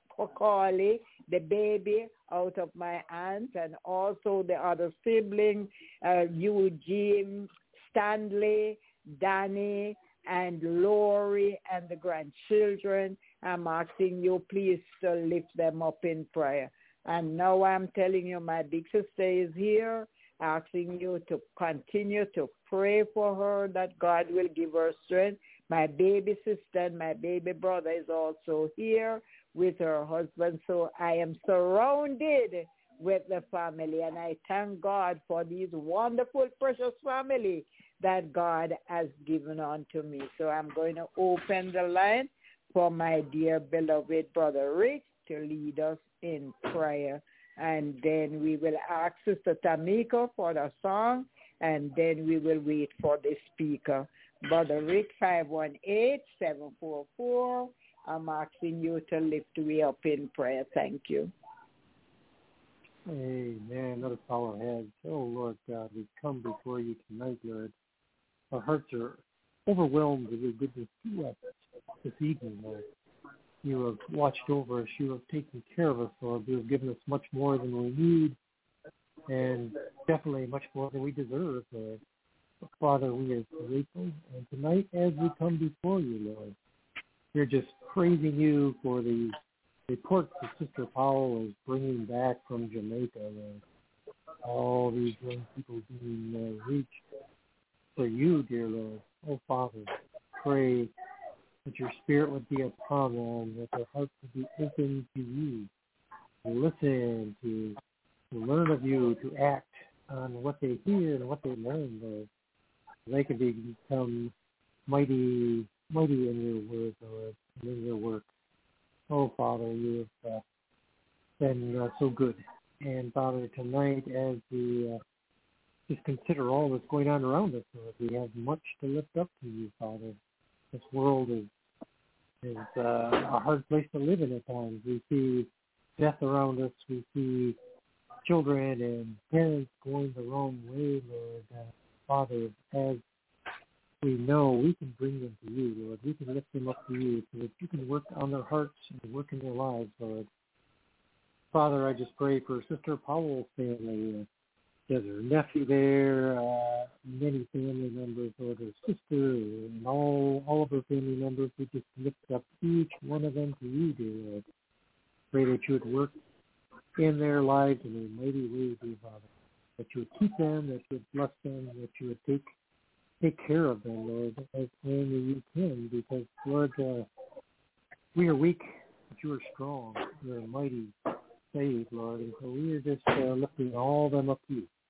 Kokali, the baby out of my hands, and also the other siblings, uh, Eugene, Stanley, Danny, and Lori, and the grandchildren. I'm asking you, please, to lift them up in prayer. And now I'm telling you, my big sister is here, asking you to continue to pray for her, that God will give her strength. My baby sister and my baby brother is also here with her husband. So I am surrounded with the family, and I thank God for these wonderful, precious family that God has given unto me. So I'm going to open the line for my dear beloved Brother Rick to lead us in prayer. And then we will ask Sister Tamika for the song, and then we will wait for the speaker. Brother Rick, five one eight, seven four four. I'm asking you to lift me up in prayer. Thank you. Amen. Let us bow our heads. Oh, Lord God, we come before you tonight, Lord. Our hearts are overwhelmed with your goodness to us this evening, Lord. You have watched over us. You have taken care of us, Lord. You have given us much more than we need, and definitely much more than we deserve, Lord. Father, we are grateful. And tonight, as we come before you, Lord, we're just praising you for the reports that Sister Powell is bringing back from Jamaica, Lord. All these young people being uh, reached for you, dear Lord. Oh, Father, pray that your spirit would be upon them, that their hearts would be open to you, to listen, to, to learn of you, to act on what they hear and what they learn, Lord. They can become mighty, mighty in your word, Lord, and in your work. Oh, Father, you have uh, been uh, so good. And, Father, tonight, as we uh, just consider all that's going on around us, Lord, we have much to lift up to you, Father. This world is is uh, a hard place to live in at times. We see death around us. We see children and parents going the wrong way, Lord. Uh, Father, as we know, we can bring them to you, Lord. We can lift them up to you so that you can work on their hearts and work in their lives, Lord. Father, I just pray for Sister Powell's family. Uh, there's her nephew there, uh, many family members, Lord, her sister, and all, all of her family members. We just lift up each one of them to you, dear Lord. Pray that you would work in their lives in a mighty way, dear Father. That you would keep them, that you would bless them, that you would take take care of them, Lord, as only you can, because, Lord, uh, we are weak, but you are strong. You are mighty, saved, Lord, and so we are just uh, lifting all of them up to you.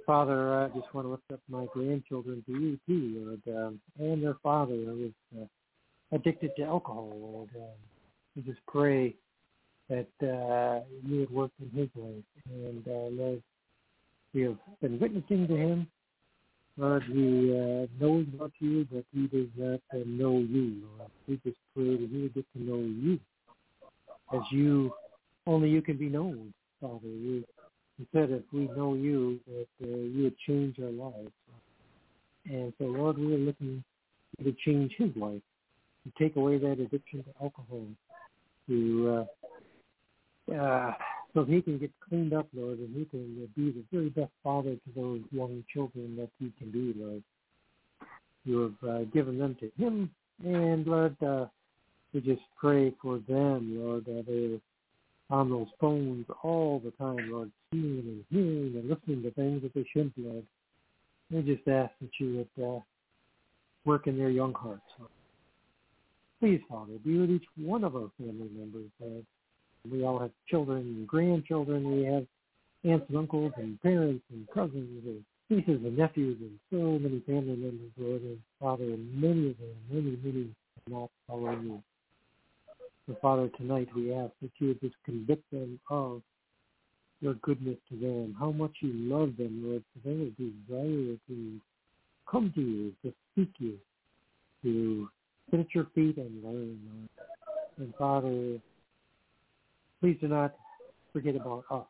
Father, I just want to lift up my grandchildren to you too, Lord, um, and their father who was uh, addicted to alcohol, Lord. Um, we just pray that uh, you would work in his life. And uh, Lord, we have been witnessing to him. Lord, he uh, knows about you, but he does not uh, know you, Lord. We just pray that he would get to know you as you, only you can be known, Father. You, you said if we know you, that uh, you would change our lives. And so, Lord, we are looking to change his life, to take away that addiction to alcohol, to uh, uh, so he can get cleaned up, Lord, and he can be the very best father to those young children that he can be, Lord. You have uh, given them to him, and Lord, uh, we just pray for them, Lord, that they're on those phones all the time, Lord, seeing and hearing and listening to things that they shouldn't, Lord. We just ask that you would uh, work in their young hearts, Lord. Please, Father, be with each one of our family members, Lord. We all have children and grandchildren. We have aunts and uncles and parents and cousins and nieces and nephews and so many family members, Lord, and Father, and many of them, many, many are not following you. So, Father, tonight we ask that you would just convict them of your goodness to them, how much you love them, Lord, so they would desire to come to you, to seek you, to sit at your feet and learn, Lord. And, Father, please do not forget about us.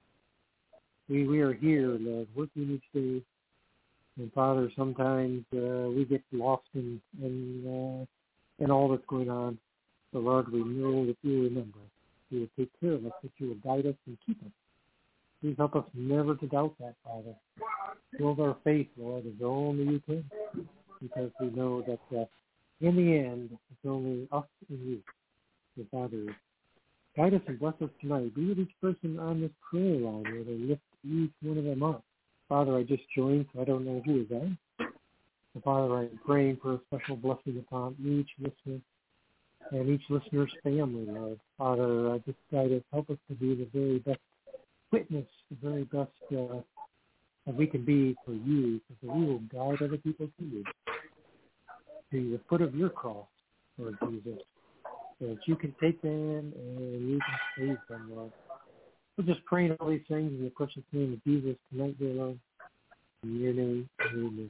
We we are here, Lord, working each day. And Father, sometimes uh, we get lost in in, uh, in all that's going on. So Lord, we know that you remember us. You will take care of us, that you will guide us and keep us. Please help us never to doubt that, Father. Build our faith, Lord, as only you can, because we know that uh, in the end, it's only us and you. So Father, guide us and bless us tonight. Be with each person on this prayer line, where they lift each one of them up. Father, I just joined, so I don't know who is that. So Father, I'm praying for a special blessing upon each listener and each listener's family, Lord. Father, uh, just guide us, help us to be the very best witness, the very best uh, that we can be for you, so that we will guide other people to you, to the foot of your cross, Lord Jesus, so that you can take them and you can save them, Lord. We're just praying all these things in the precious name of Jesus tonight, dear Lord. In your name, amen.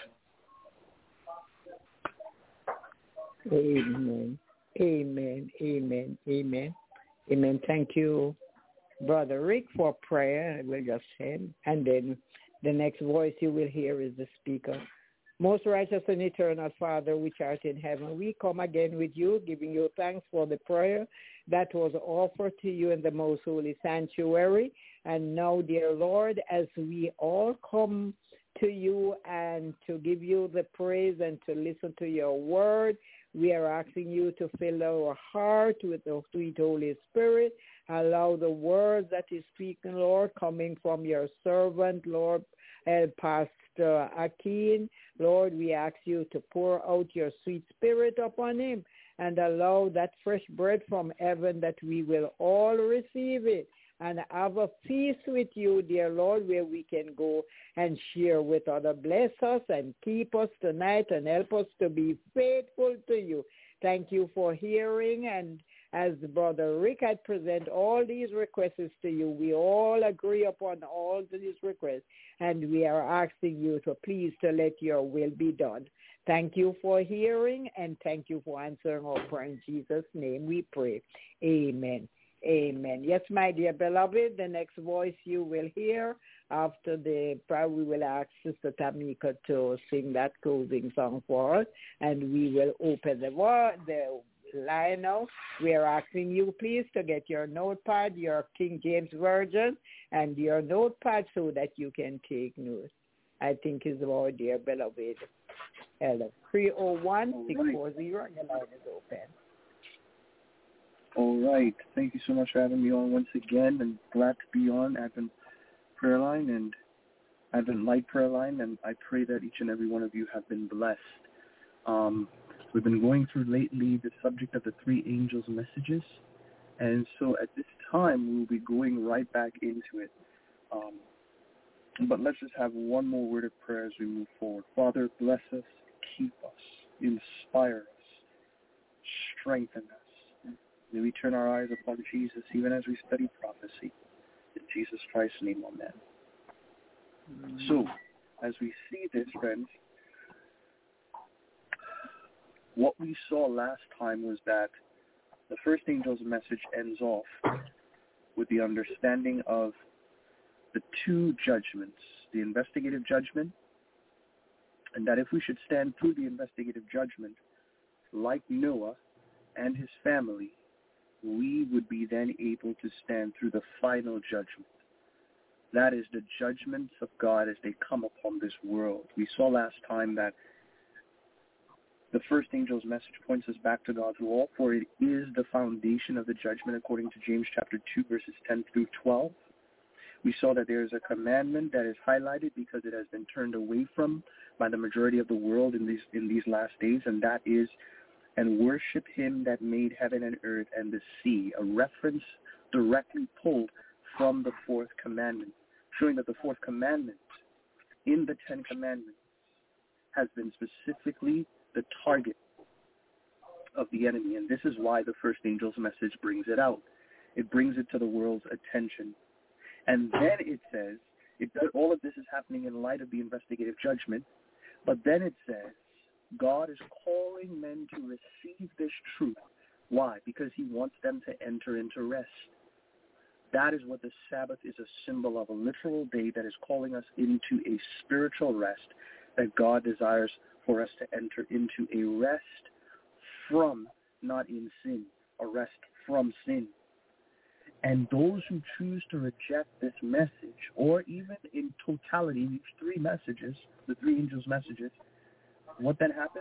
Amen. Amen. Amen. Amen. Amen. Thank you, Brother Rick, for prayer. I will just say, and then the next voice you will hear is the speaker. Most righteous and eternal Father, which art in heaven, we come again with you, giving you thanks for the prayer that was offered to you in the most holy sanctuary. And now, dear Lord, as we all come to you and to give you the praise and to listen to your word, we are asking you to fill our heart with the sweet Holy Spirit. Allow the words that is speaking, Lord, coming from your servant, Lord, and Pastor Akin. Lord, we ask you to pour out your sweet spirit upon him and allow that fresh bread from heaven that we will all receive it and have a feast with you, dear Lord, where we can go and share with others. Bless us and keep us tonight and help us to be faithful to you. Thank you for hearing, and as Brother Rick had present all these requests to you, we all agree upon all these requests, and we are asking you to please to let your will be done. Thank you for hearing, and thank you for answering our prayer. In Jesus' name we pray. Amen. Amen. Yes, my dear beloved, the next voice you will hear after the prayer, we will ask Sister Tamika to sing that closing song for us, and we will open the, the line now. We are asking you, please, to get your notepad, your King James Version, and your notepad so that you can take notes. I think is our dear beloved Ella. three oh one, six four zero, your line is open. All right. Thank you so much for having me on once again, and glad to be on Advent Prayer Line and Advent Light Prayer Line, and I pray that each and every one of you have been blessed. Um, we've been going through lately the subject of the three angels' messages, and so at this time we will be going right back into it. Um, But let's just have one more word of prayer as we move forward. Father, bless us, keep us, inspire us, strengthen us. May we turn our eyes upon Jesus even as we study prophecy. In Jesus Christ's name, amen. Mm-hmm. So, as we see this, friends, what we saw last time was that the first angel's message ends off with the understanding of the two judgments, the investigative judgment, and that if we should stand through the investigative judgment, like Noah and his family, we would be then able to stand through the final judgment. That is the judgments of God as they come upon this world. We saw last time that the first angel's message points us back to God's law, for it is the foundation of the judgment according to James chapter two, verses ten through twelve. We saw that there is a commandment that is highlighted because it has been turned away from by the majority of the world in these in these last days, and that is, and worship him that made heaven and earth and the sea, a reference directly pulled from the fourth commandment, showing that the fourth commandment in the Ten Commandments has been specifically the target of the enemy, and this is why the first angel's message brings it out. It brings it to the world's attention. And then it says, it, all of this is happening in light of the investigative judgment, but then it says, God is calling men to receive this truth. Why? Because he wants them to enter into rest. That is what the Sabbath is a symbol of, a literal day that is calling us into a spiritual rest that God desires for us to enter into, a rest from, not in sin, a rest from sin. And those who choose to reject this message, or even in totality, these three messages, the three angels' messages, what then happens?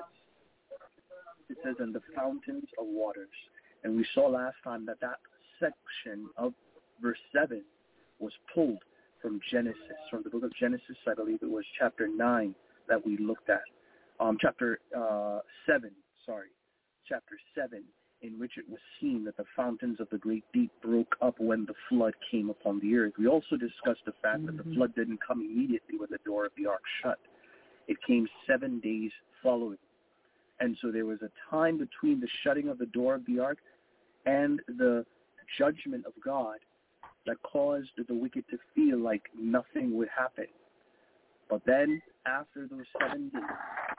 It says, in the fountains of waters. And we saw last time that that section of verse seven was pulled from Genesis, from the book of Genesis. I believe it was chapter nine that we looked at. Um, chapter uh, seven, sorry, chapter seven, in which it was seen that the fountains of the great deep broke up when the flood came upon the earth. We also discussed the fact mm-hmm. that the flood didn't come immediately when the door of the ark shut. It came seven days following. And so there was a time between the shutting of the door of the ark and the judgment of God that caused the wicked to feel like nothing would happen. But then, after those seven days,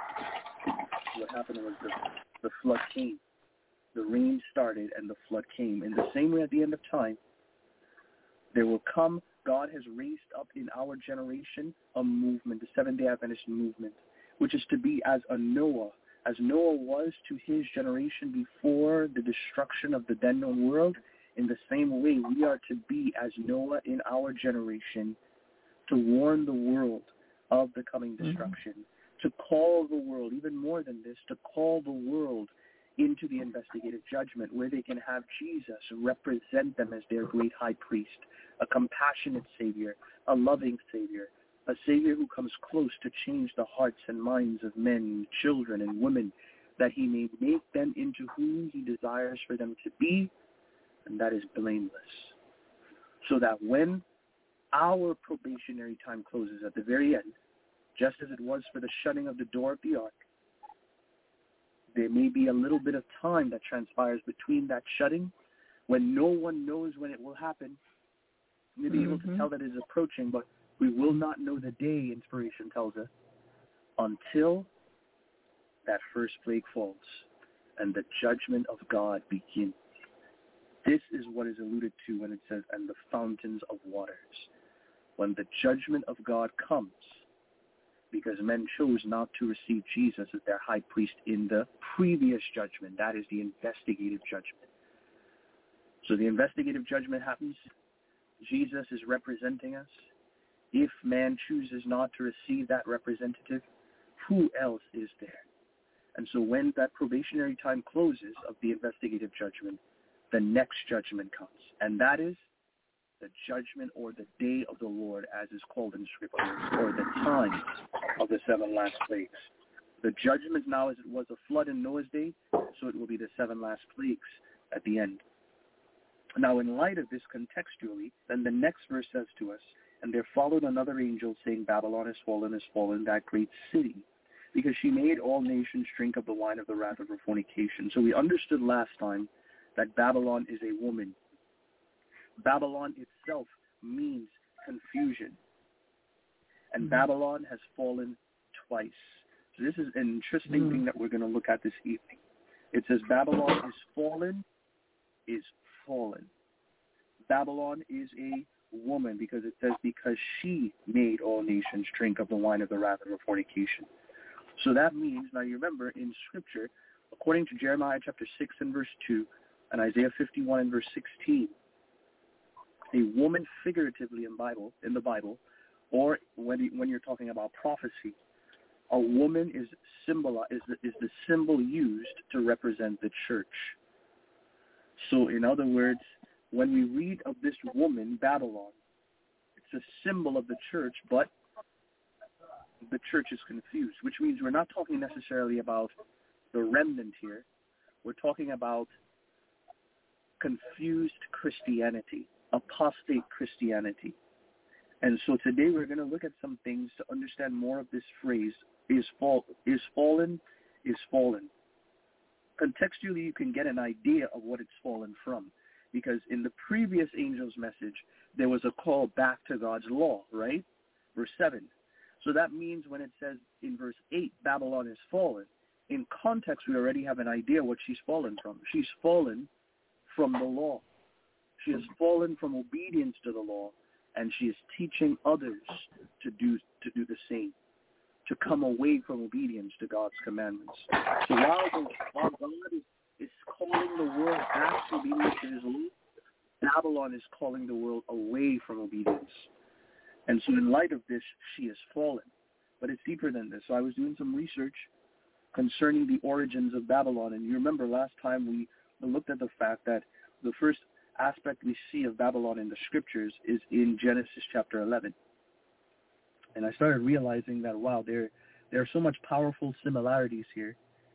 what happened was the, the flood came. The rain started and the flood came. In the same way, at the end of time, there will come, God has raised up in our generation a movement, the Seventh-day Adventist movement, which is to be as a Noah, as Noah was to his generation before the destruction of the then known world. In the same way, we are to be as Noah in our generation, to warn the world of the coming destruction, mm-hmm. to call the world, even more than this, to call the world into the investigative judgment where they can have Jesus represent them as their great high priest, a compassionate Savior, a loving Savior, a Savior who comes close to change the hearts and minds of men, children, and women, that he may make them into who he desires for them to be, and that is blameless. So that when our probationary time closes at the very end, just as it was for the shutting of the door of the ark, there may be a little bit of time that transpires between that shutting when no one knows when it will happen. We'll be mm-hmm. able to tell that it is approaching, but we will not know the day, inspiration tells us, until that first plague falls and the judgment of God begins. This is what is alluded to when it says, and the fountains of waters. When the judgment of God comes, because men chose not to receive Jesus as their high priest in the previous judgment. That is the investigative judgment. So the investigative judgment happens. Jesus is representing us. If man chooses not to receive that representative, who else is there? And so when that probationary time closes of the investigative judgment, the next judgment comes. And that is the judgment or the day of the Lord, as is called in Scripture, or the time of the seven last plagues. The judgment now, as it was a flood in Noah's day, so it will be the seven last plagues at the end. Now, in light of this contextually, then the next verse says to us, And there followed another angel saying, Babylon is fallen, is fallen, that great city, because she made all nations drink of the wine of the wrath of her fornication. So we understood last time that Babylon is a woman. Babylon itself means confusion. And mm-hmm. Babylon has fallen twice. So this is an interesting mm-hmm. thing that we're going to look at this evening. It says Babylon is fallen, is fallen. Babylon is a woman, because it says because she made all nations drink of the wine of the wrath of her fornication. So that means, now you remember in Scripture, according to Jeremiah chapter six and verse two, and Isaiah fifty-one and verse sixteen, a woman figuratively in Bible in the Bible, or when when you're talking about prophecy, a woman is symbol is the, is the symbol used to represent the church. So in other words, when we read of this woman, Babylon, it's a symbol of the church, but the church is confused, which means we're not talking necessarily about the remnant here. We're talking about confused Christianity, apostate Christianity. And so today we're going to look at some things to understand more of this phrase, is fall, is fallen, is fallen. Contextually, you can get an idea of what it's fallen from, because in the previous angel's message, there was a call back to God's law, right? Verse seven. So that means when it says in verse eight, Babylon is fallen, in context, we already have an idea what she's fallen from. She's fallen from the law. She has fallen from obedience to the law, and she is teaching others to do to do the same, to come away from obedience to God's commandments. So while, the, while God is, is calling the world back to obedience to his law, Babylon is calling the world away from obedience. And so in light of this, she has fallen. But it's deeper than this. So I was doing some research concerning the origins of Babylon. And you remember last time we looked at the fact that the first aspect we see of Babylon in the scriptures is in Genesis chapter eleven. And I started realizing that, wow, there, there are so much powerful similarities here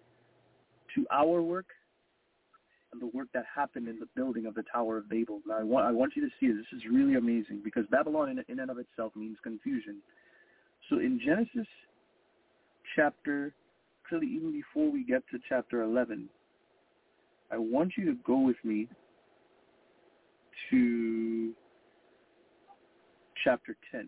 to our work and the work that happened in the building of the Tower of Babel. Now, I want, I want you to see it. This is really amazing, because Babylon in, in and of itself means confusion. So in Genesis chapter, actually even before we get to chapter eleven, I want you to go with me to chapter ten.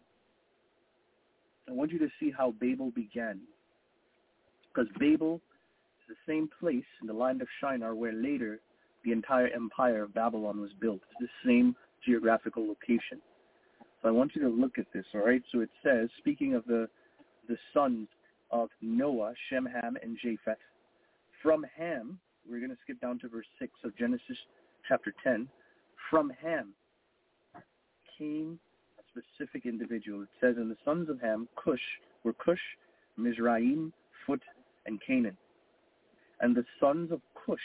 I want you to see how Babel began, because Babel is the same place in the land of Shinar where later the entire empire of Babylon was built. It's the same geographical location. So I want you to look at this, all right? So it says, speaking of the the sons of Noah, Shem, Ham, and Japheth, from Ham, we're going to skip down to verse six of Genesis chapter ten. From Ham came a specific individual. It says, and the sons of Ham, Cush, were Cush, Mizraim, Phut, and Canaan. And the sons of Cush,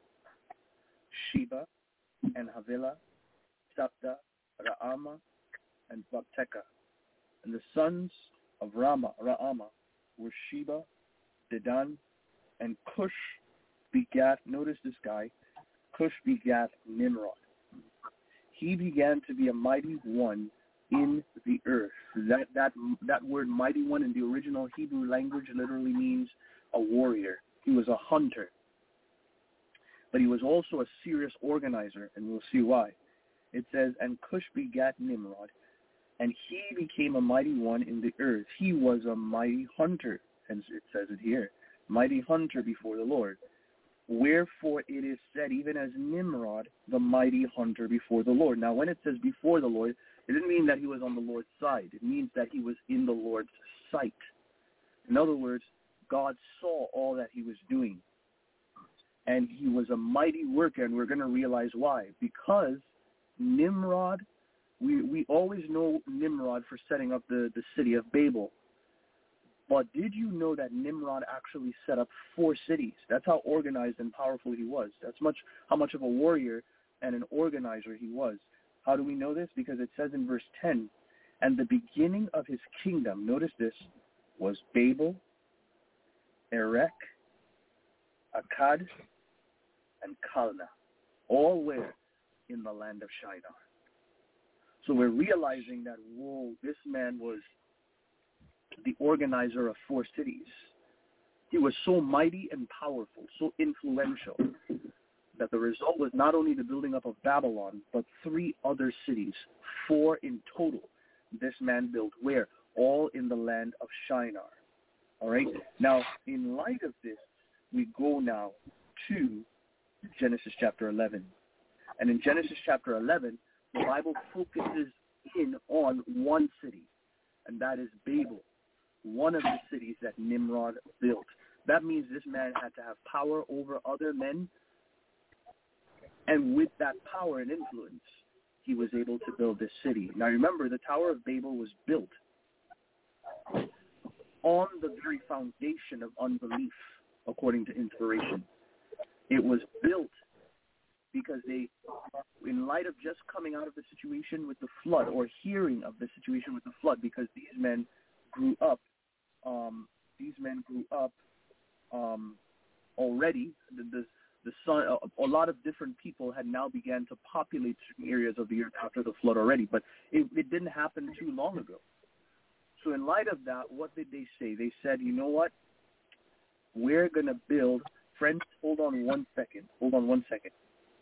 Sheba, and Havilah, Sabta, Ra'ama, and Sabteka. And the sons of Rama, Ra'ama were Sheba, Dedan, and Cush begat, notice this guy, Cush begat Nimrod. He began to be a mighty one in the earth. That that that word mighty one in the original Hebrew language literally means a warrior. He was a hunter. But he was also a serious organizer, and we'll see why. It says, and Cush begat Nimrod, and he became a mighty one in the earth. He was a mighty hunter, and it says it here, mighty hunter before the Lord. Wherefore it is said, even as Nimrod, the mighty hunter before the Lord. Now, when it says before the Lord, it didn't mean that he was on the Lord's side. It means that he was in the Lord's sight. In other words, God saw all that he was doing. And he was a mighty worker, and we're going to realize why. Because Nimrod, we, we always know Nimrod for setting up the, the city of Babel. But did you know that Nimrod actually set up four cities? That's how organized and powerful he was. That's much how much of a warrior and an organizer he was. How do we know this? Because it says in verse ten, and the beginning of his kingdom, notice this, was Babel, Erech, Akkad, and Calneh, all where? In the land of Shinar. So we're realizing that, whoa, this man was the organizer of four cities. He was so mighty and powerful, so influential, that the result was not only the building up of Babylon, but three other cities, four in total. This man built where? All in the land of Shinar. All right? Now, in light of this, we go now to Genesis chapter eleven. And in Genesis chapter eleven, the Bible focuses in on one city, and that is Babel, one of the cities that Nimrod built. That means this man had to have power over other men, and with that power and influence, he was able to build this city. Now remember, the Tower of Babel was built on the very foundation of unbelief, according to inspiration. It was built because they, in light of just coming out of the situation with the flood, or hearing of the situation with the flood, because these men grew up, um, these men grew up um, already. The, the, the sun, a, a lot of different people had now began to populate certain areas of the earth after the flood already, but it, it didn't happen too long ago. So in light of that, what did they say? They said, you know what? We're going to build. Friends, hold on one second. Hold on one second.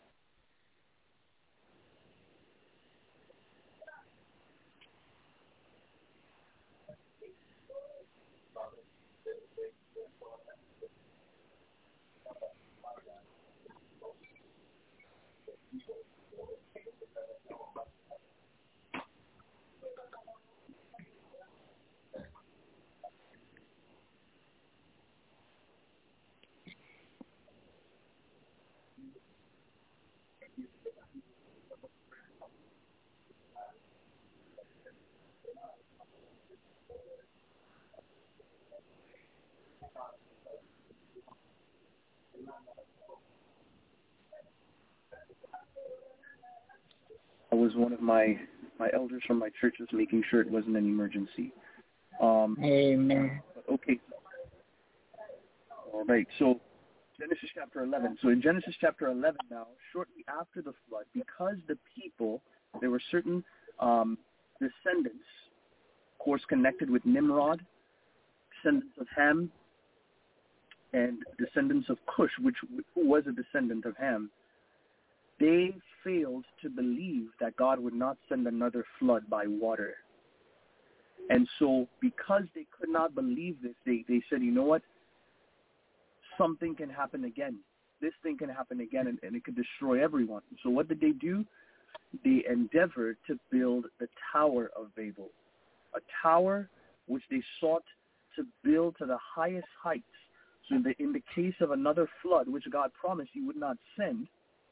I was one of my, my elders from my church was making sure it wasn't an emergency. Um, Amen. Okay. All right. So Genesis chapter eleven. So in Genesis chapter eleven now, shortly after the flood, because the people, there were certain um, descendants, of course, connected with Nimrod, descendants of Ham, and descendants of Cush, which who was a descendant of Ham. They failed to believe that God would not send another flood by water. And so because they could not believe this, they, they said, you know what? Something can happen again. This thing can happen again, and, and it could destroy everyone. So what did they do? They endeavored to build the Tower of Babel, a tower which they sought to build to the highest heights. So in the, in the case of another flood, which God promised he would not send,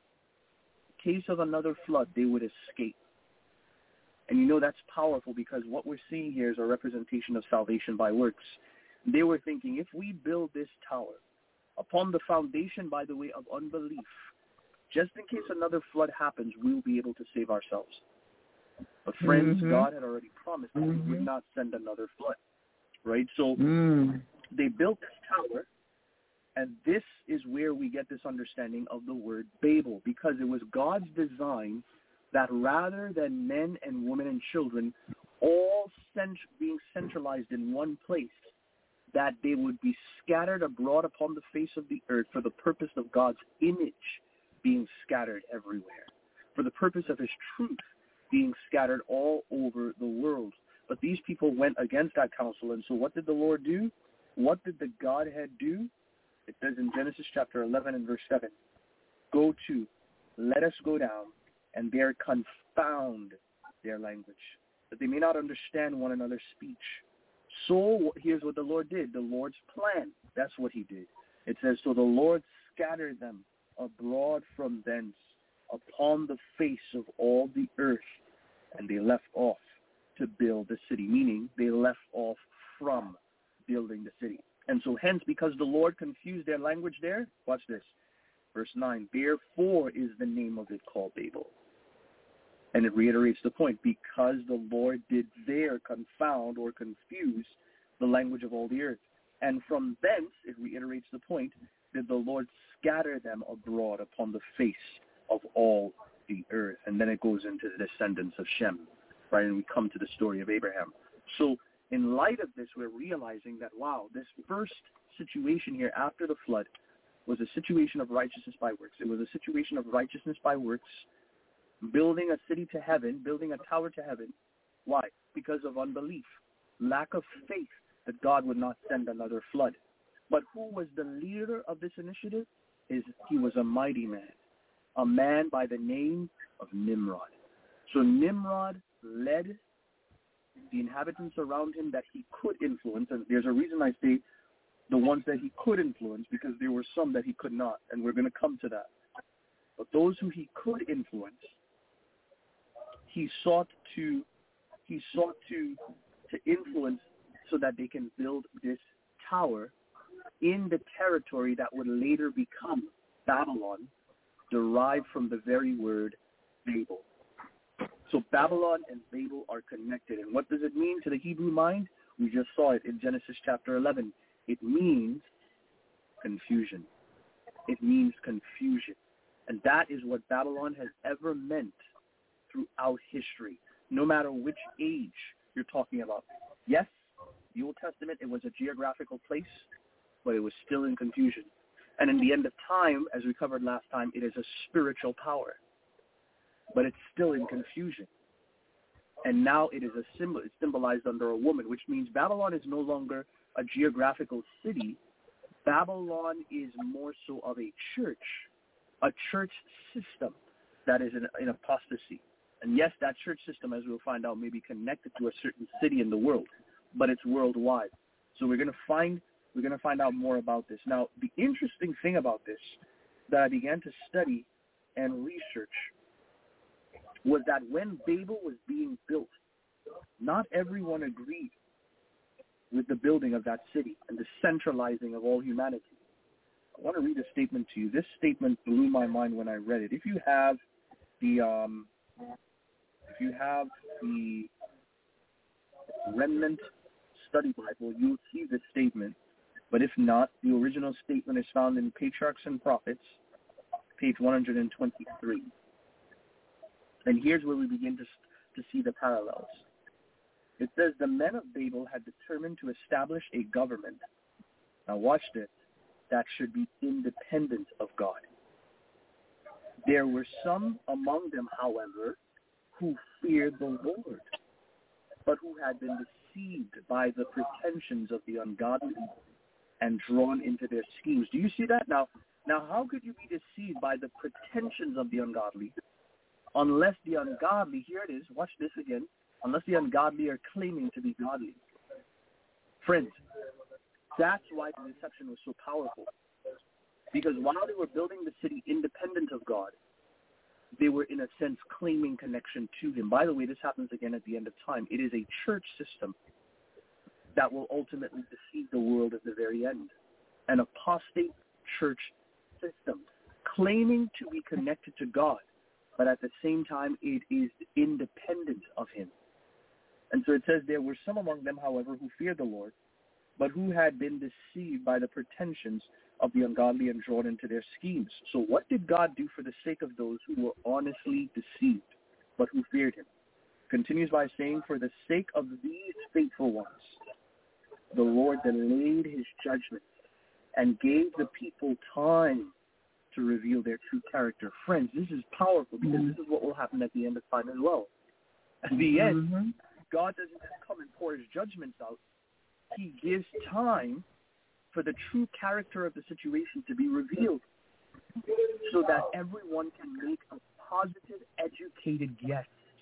case of another flood, they would escape. And you know that's powerful, because what we're seeing here is a representation of salvation by works. They were thinking, if we build this tower upon the foundation, by the way, of unbelief, just in case another flood happens, we'll be able to save ourselves. But friends, mm-hmm. God had already promised that mm-hmm. he would not send another flood, right? So mm. they built this tower. And this is where we get this understanding of the word Babel, because it was God's design that rather than men and women and children all cent- being centralized in one place, that they would be scattered abroad upon the face of the earth for the purpose of God's image being scattered everywhere, for the purpose of his truth being scattered all over the world. But these people went against that counsel, and so what did the Lord do? What did the Godhead do? It says in Genesis chapter eleven and verse seven, go to, let us go down, and there confound their language, that they may not understand one another's speech. So here's what the Lord did, the Lord's plan. That's what he did. It says, so the Lord scattered them abroad from thence upon the face of all the earth, and they left off to build the city, meaning they left off from building the city. And so hence, because the Lord confused their language there, watch this, verse nine, therefore is the name of it called Babel. And it reiterates the point, because the Lord did there confound or confuse the language of all the earth. And from thence, it reiterates the point, did the Lord scatter them abroad upon the face of all the earth. And then it goes into the descendants of Shem, right? And we come to the story of Abraham. So in light of this, we're realizing that, wow, this first situation here after the flood was a situation of righteousness by works. It was a situation of righteousness by works, building a city to heaven, building a tower to heaven. Why? Because of unbelief, lack of faith that God would not send another flood. But who was the leader of this initiative? Is he was a mighty man, a man by the name of Nimrod. So Nimrod led the inhabitants around him that he could influence, and there's a reason I say the ones that he could influence, because there were some that he could not, and we're going to come to that. But those who he could influence, he sought to he sought to to influence so that they can build this tower in the territory that would later become Babylon, derived from the very word Babel. So Babylon and Babel are connected. And what does it mean to the Hebrew mind? We just saw it in Genesis chapter eleven. It means confusion. It means confusion. And that is what Babylon has ever meant throughout history, no matter which age you're talking about. Yes, the Old Testament, it was a geographical place, but it was still in confusion. And in the end of time, as we covered last time, it is a spiritual power, but it's still in confusion. And now it is a symbol, it's symbolized under a woman, which means Babylon is no longer a geographical city. Babylon is more so of a church, a church system that is in, in apostasy. And yes, that church system, as we'll find out, may be connected to a certain city in the world, but it's worldwide. So we're going to find we're going to find out more about this. Now, the interesting thing about this that I began to study and research was that when Babel was being built, not everyone agreed with the building of that city and the centralizing of all humanity. I want to read a statement to you. This statement blew my mind when I read it. If you have the um, if you have the Remnant Study Bible, you'll see this statement. But if not, the original statement is found in Patriarchs and Prophets, page one hundred twenty-three. And here's where we begin to, to see the parallels. It says, the men of Babel had determined to establish a government, now watch this, that should be independent of God. There were some among them, however, who feared the Lord, but who had been deceived by the pretensions of the ungodly and drawn into their schemes. Do you see that? Now, now how could you be deceived by the pretensions of the ungodly unless the ungodly, here it is, watch this again, unless the ungodly are claiming to be godly? Friends, that's why the deception was so powerful. Because while they were building the city independent of God, they were, in a sense, claiming connection to him. By the way, this happens again at the end of time. It is a church system that will ultimately deceive the world at the very end. An apostate church system, claiming to be connected to God, but at the same time, it is independent of him. And so it says, there were some among them, however, who feared the Lord, but who had been deceived by the pretensions of the ungodly and drawn into their schemes. So what did God do for the sake of those who were honestly deceived, but who feared him? Continues by saying, for the sake of these faithful ones, the Lord delayed his judgment and gave the people time to reveal their true character. Friends, this is powerful because mm-hmm. this is what will happen at the end of time as well. At the mm-hmm. end, God doesn't just come and pour his judgments out. He gives time for the true character of the situation to be revealed so that everyone can make a positive, educated guess.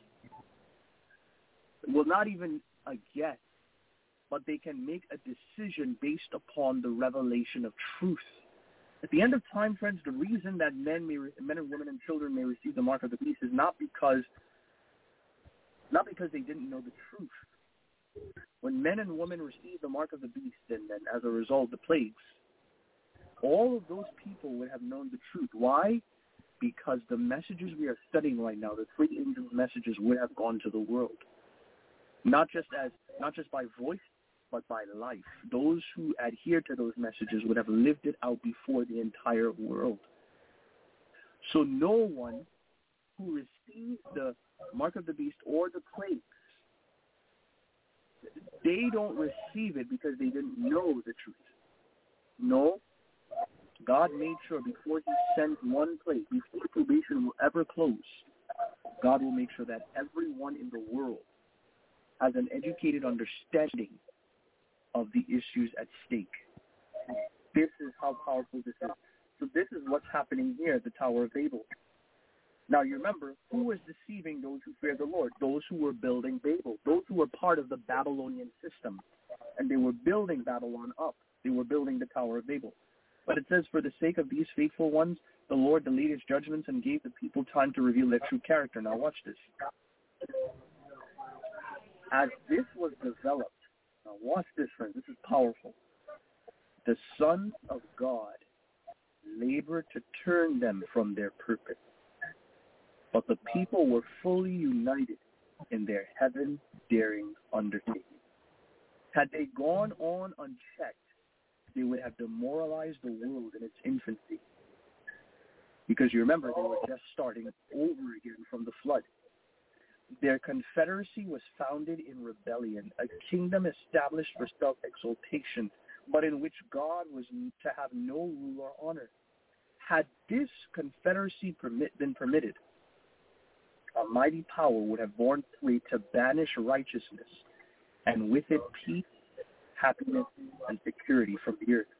Well, not even a guess, but they can make a decision based upon the revelation of truth. At the end of time, friends, the reason that men, may, men and women and children may receive the mark of the beast is not because, not because they didn't know the truth. When men and women receive the mark of the beast and then as a result the plagues, all of those people would have known the truth. Why? Because the messages we are studying right now, the three angels' messages, would have gone to the world. Not just as not just by voice, but by life. Those who adhere to those messages would have lived it out before the entire world. So no one who receives the mark of the beast or the plagues they don't receive it because they didn't know the truth. No, God made sure before he sent one place, before probation will ever close, God will make sure that everyone in the world has an educated understanding of the issues at stake. This is how powerful this is. So this is what's happening here at the Tower of Babel. Now, you remember, who was deceiving those who feared the Lord? Those who were building Babel, those who were part of the Babylonian system. And they were building Babylon up. They were building the Tower of Babel. But it says, for the sake of these faithful ones, the Lord delayed his judgments and gave the people time to reveal their true character. Now, watch this. As this was developed, now watch this, friends. This is powerful. The sons of God labored to turn them from their purpose. But the people were fully united in their heaven-daring undertaking. Had they gone on unchecked, they would have demoralized the world in its infancy. Because you remember, they were just starting over again from the flood. Their confederacy was founded in rebellion, a kingdom established for self-exaltation, but in which God was to have no rule or honor. Had this confederacy permit, been permitted, a mighty power would have borne sway to banish righteousness, and with it peace, happiness, and security from the earth.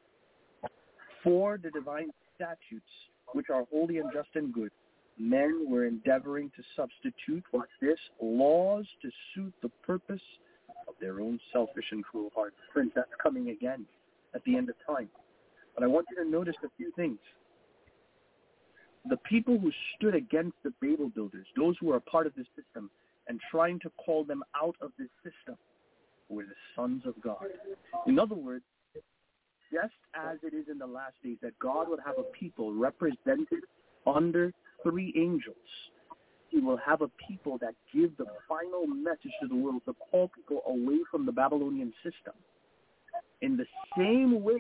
For the divine statutes, which are holy and just and good, men were endeavoring to substitute, what's this, laws to suit the purpose of their own selfish and cruel hearts. Friends, that's coming again at the end of time. But I want you to notice a few things. The people who stood against the Babel builders, those who were a part of this system, and trying to call them out of this system, were the sons of God. In other words, just as it is in the last days that God would have a people represented under three angels, he will have a people that give the final message to the world to call people away from the Babylonian system. In the same way,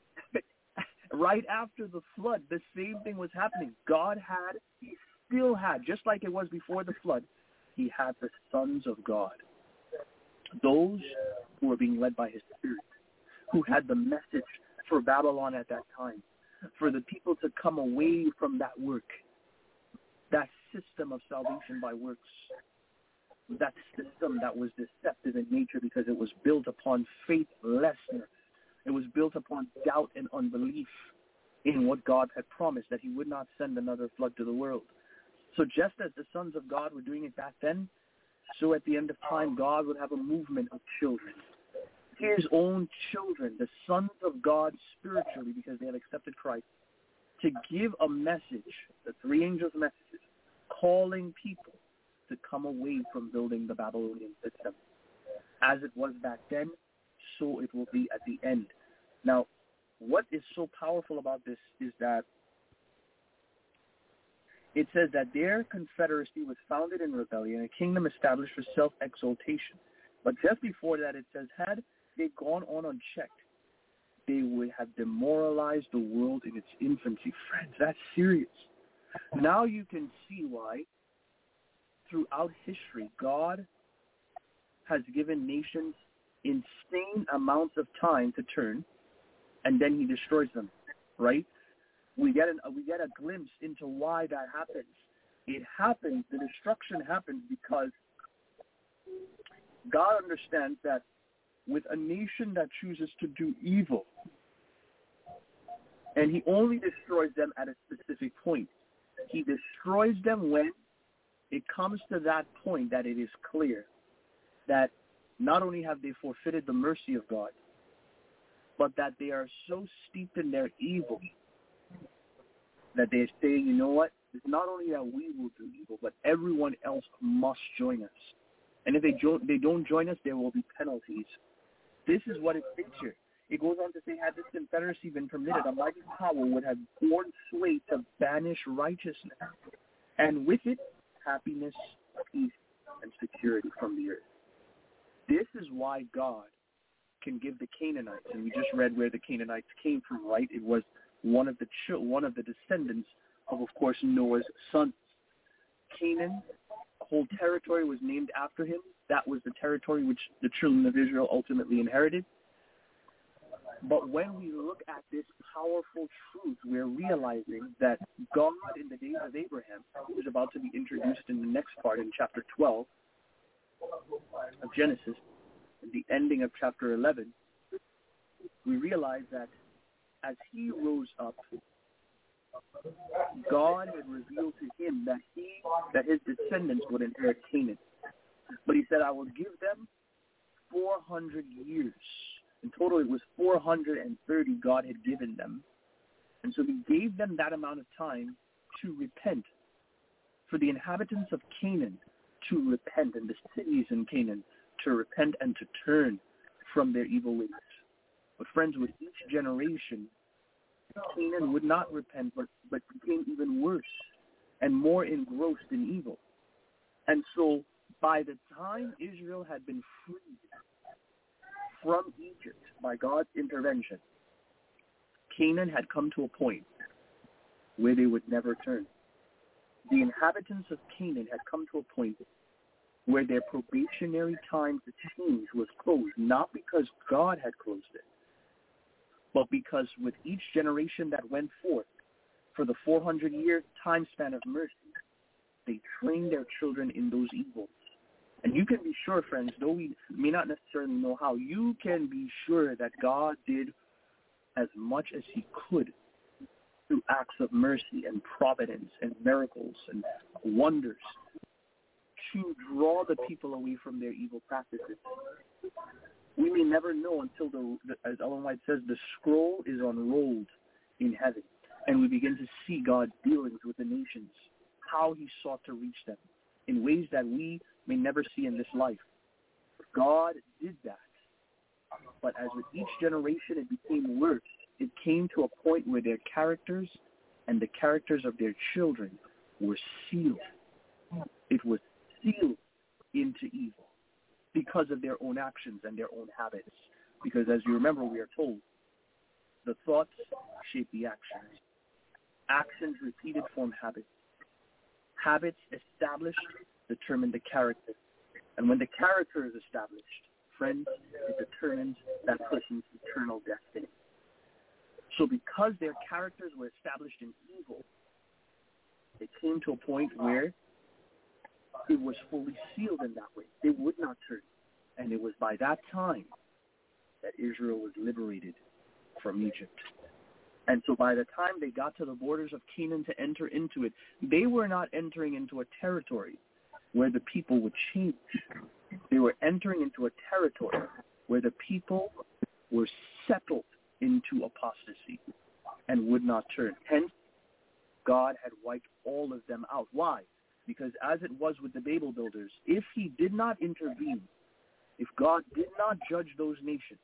right after the flood, the same thing was happening. God had, he still had, just like it was before the flood, he had the sons of God. Those who were being led by his Spirit, who had the message for Babylon at that time, for the people to come away from that work, that system of salvation by works, that system that was deceptive in nature because it was built upon faithlessness. It was built upon doubt and unbelief in what God had promised, that he would not send another flood to the world. So just as the sons of God were doing it back then, so at the end of time, God would have a movement of children, his own children, the sons of God spiritually, because they have accepted Christ, to give a message, the three angels' messages, calling people to come away from building the Babylonian system. As it was back then, so it will be at the end. Now, what is so powerful about this is that it says that their confederacy was founded in rebellion, a kingdom established for self-exaltation. But just before that, it says, had they gone on unchecked, they would have demoralized the world in its infancy. Friends, that's serious. Now you can see why, throughout history, God has given nations insane amounts of time to turn, and then he destroys them, right? We get an, we get a glimpse into why that happens. It happens, the destruction happens because God understands that with a nation that chooses to do evil, and he only destroys them at a specific point. He destroys them when it comes to that point that it is clear that not only have they forfeited the mercy of God, but that they are so steeped in their evil that they say, you know what, it's not only that we will do evil, but everyone else must join us. And if they, jo- they don't join us, there will be penalties. This is what it states here. It goes on to say, had this confederacy been permitted, a mighty power would have borne sway to banish righteousness, and with it, happiness, peace, and security from the earth. This is why God can give the Canaanites, and we just read where the Canaanites came from, right? It was one of the ch- one of the descendants of, of course, Noah's sons. Canaan, a whole territory was named after him. That was the territory which the children of Israel ultimately inherited. But when we look at this powerful truth, we're realizing that God in the days of Abraham, who is about to be introduced in the next part in chapter twelve of Genesis, at the ending of chapter eleven, we realize that as he rose up, God had revealed to him that he, that his descendants would inherit Canaan. But he said, I will give them four hundred years. In total, it was four hundred thirty God had given them. And so he gave them that amount of time to repent, for the inhabitants of Canaan to repent, and the cities in Canaan to repent and to turn from their evil ways. But friends, with each generation, Canaan would not repent, but, but became even worse and more engrossed in evil. And so by the time Israel had been freed from Egypt by God's intervention, Canaan had come to a point where they would never turn. The inhabitants of Canaan had come to a point where their probationary time to change was closed, not because God had closed it, but because with each generation that went forth for the four hundred year time span of mercy, they trained their children in those evils. And you can be sure, friends, though we may not necessarily know how, you can be sure that God did as much as he could through acts of mercy and providence and miracles and wonders to draw the people away from their evil practices. We may never know until, the, the, as Ellen White says, the scroll is unrolled in heaven, and we begin to see God's dealings with the nations, how he sought to reach them in ways that we may never see in this life. God did that. But as with each generation it became worse, it came to a point where their characters and the characters of their children were sealed. It was sealed into evil because of their own actions and their own habits. Because as you remember, we are told, the thoughts shape the actions. Actions repeated form habits. Habits established determine the character. And when the character is established, friends, it determines that person's eternal destiny. So because their characters were established in evil, they came to a point where it was fully sealed in that way. They would not turn. And it was by that time that Israel was liberated from Egypt. And so by the time they got to the borders of Canaan to enter into it, they were not entering into a territory where the people would change. They were entering into a territory where the people were settled into apostasy and would not turn. Hence, God had wiped all of them out. Why? Because as it was with the Babel builders, if he did not intervene, if God did not judge those nations,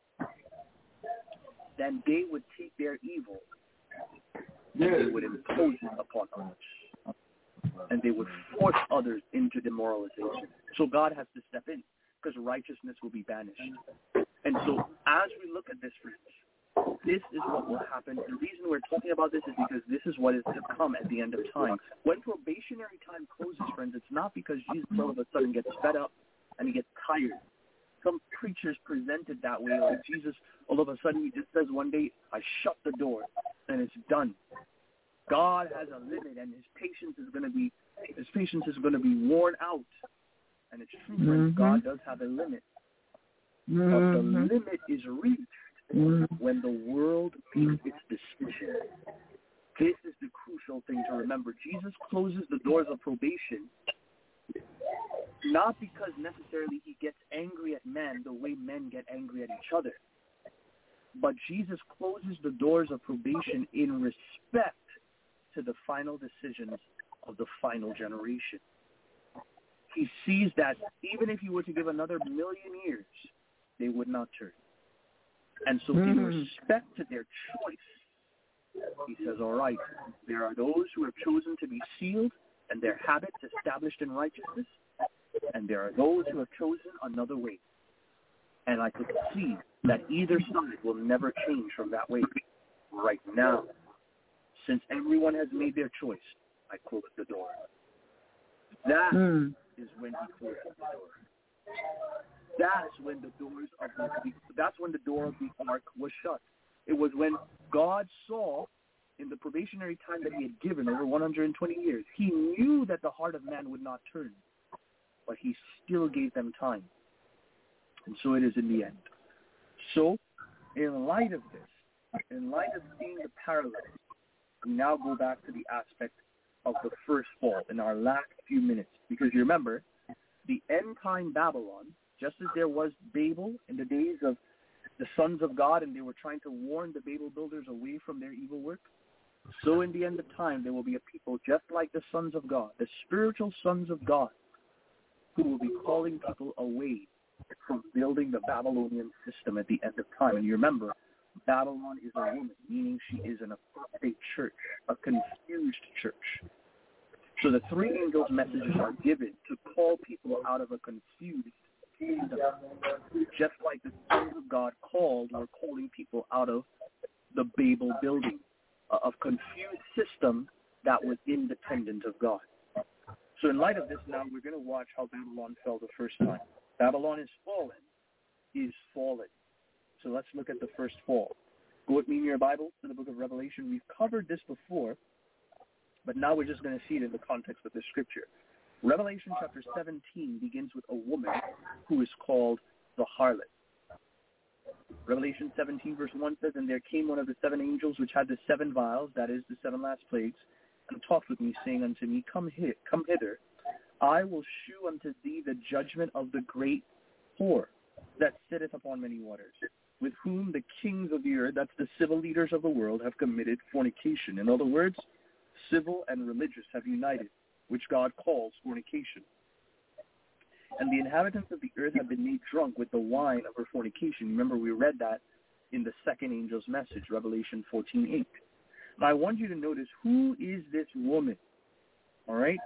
then they would take their evil and they would impose it upon others. And they would force others into demoralization. So God has to step in because righteousness will be banished. And so as we look at this, friends, this is what will happen. The reason we're talking about this is because this is what is to come at the end of time. When probationary time closes, friends, it's not because Jesus all of a sudden gets fed up and he gets tired. Some preachers present it that way, like Jesus all of a sudden he just says one day, I shut the door and it's done. God has a limit, and his patience is going to be his patience is going to be worn out. And it's true, friends, mm-hmm. God does have a limit. Mm-hmm. But the limit is reached mm-hmm. when the world makes its decision. This is the crucial thing to remember. Jesus closes the doors of probation not because necessarily he gets angry at men the way men get angry at each other. But Jesus closes the doors of probation in respect to the final decisions of the final generation. He sees that even if he were to give another million years, they would not turn. And so mm-hmm. in respect to their choice, he says, all right, there are those who have chosen to be sealed and their habits established in righteousness, and there are those who have chosen another way. And I could see that either side will never change from that way. Right now, since everyone has made their choice, I close the door. That Mm. is when he closes the door. That's when the doors of the that's when the door of the ark was shut. It was when God saw in the probationary time that he had given over one hundred twenty years, he knew that the heart of man would not turn, but he still gave them time. And so it is in the end. So, in light of this, in light of seeing the parallels, we now go back to the aspect of the first fall in our last few minutes. Because you remember, the end time Babylon, just as there was Babel in the days of the sons of God, and they were trying to warn the Babel builders away from their evil work, so in the end of time there will be a people just like the sons of God, the spiritual sons of God, who will be calling people away from building the Babylonian system at the end of time. And you remember, Babylon is a woman, meaning she is an apostate church, a confused church. So the three angels' messages are given to call people out of a confused kingdom, just like the sons of God called or calling people out of the Babel building, a confused system that was independent of God. So in light of this, now we're going to watch how Babylon fell the first time. Babylon is fallen, is fallen. So let's look at the first fall. Go with me in your Bible to the book of Revelation. We've covered this before, but now we're just going to see it in the context of the scripture. Revelation chapter seventeen begins with a woman who is called the harlot. Revelation seventeen verse one says, "And there came one of the seven angels which had the seven vials, that is, the seven last plagues, and talked with me, saying unto me, Come here, come hither. I will shew unto thee the judgment of the great whore that sitteth upon many waters, with whom the kings of the earth," that's the civil leaders of the world, "have committed fornication." In other words, civil and religious have united, which God calls fornication. "And the inhabitants of the earth have been made drunk with the wine of her fornication." Remember, we read that in the second angel's message, Revelation fourteen eight. Now, I want you to notice, who is this woman? All right?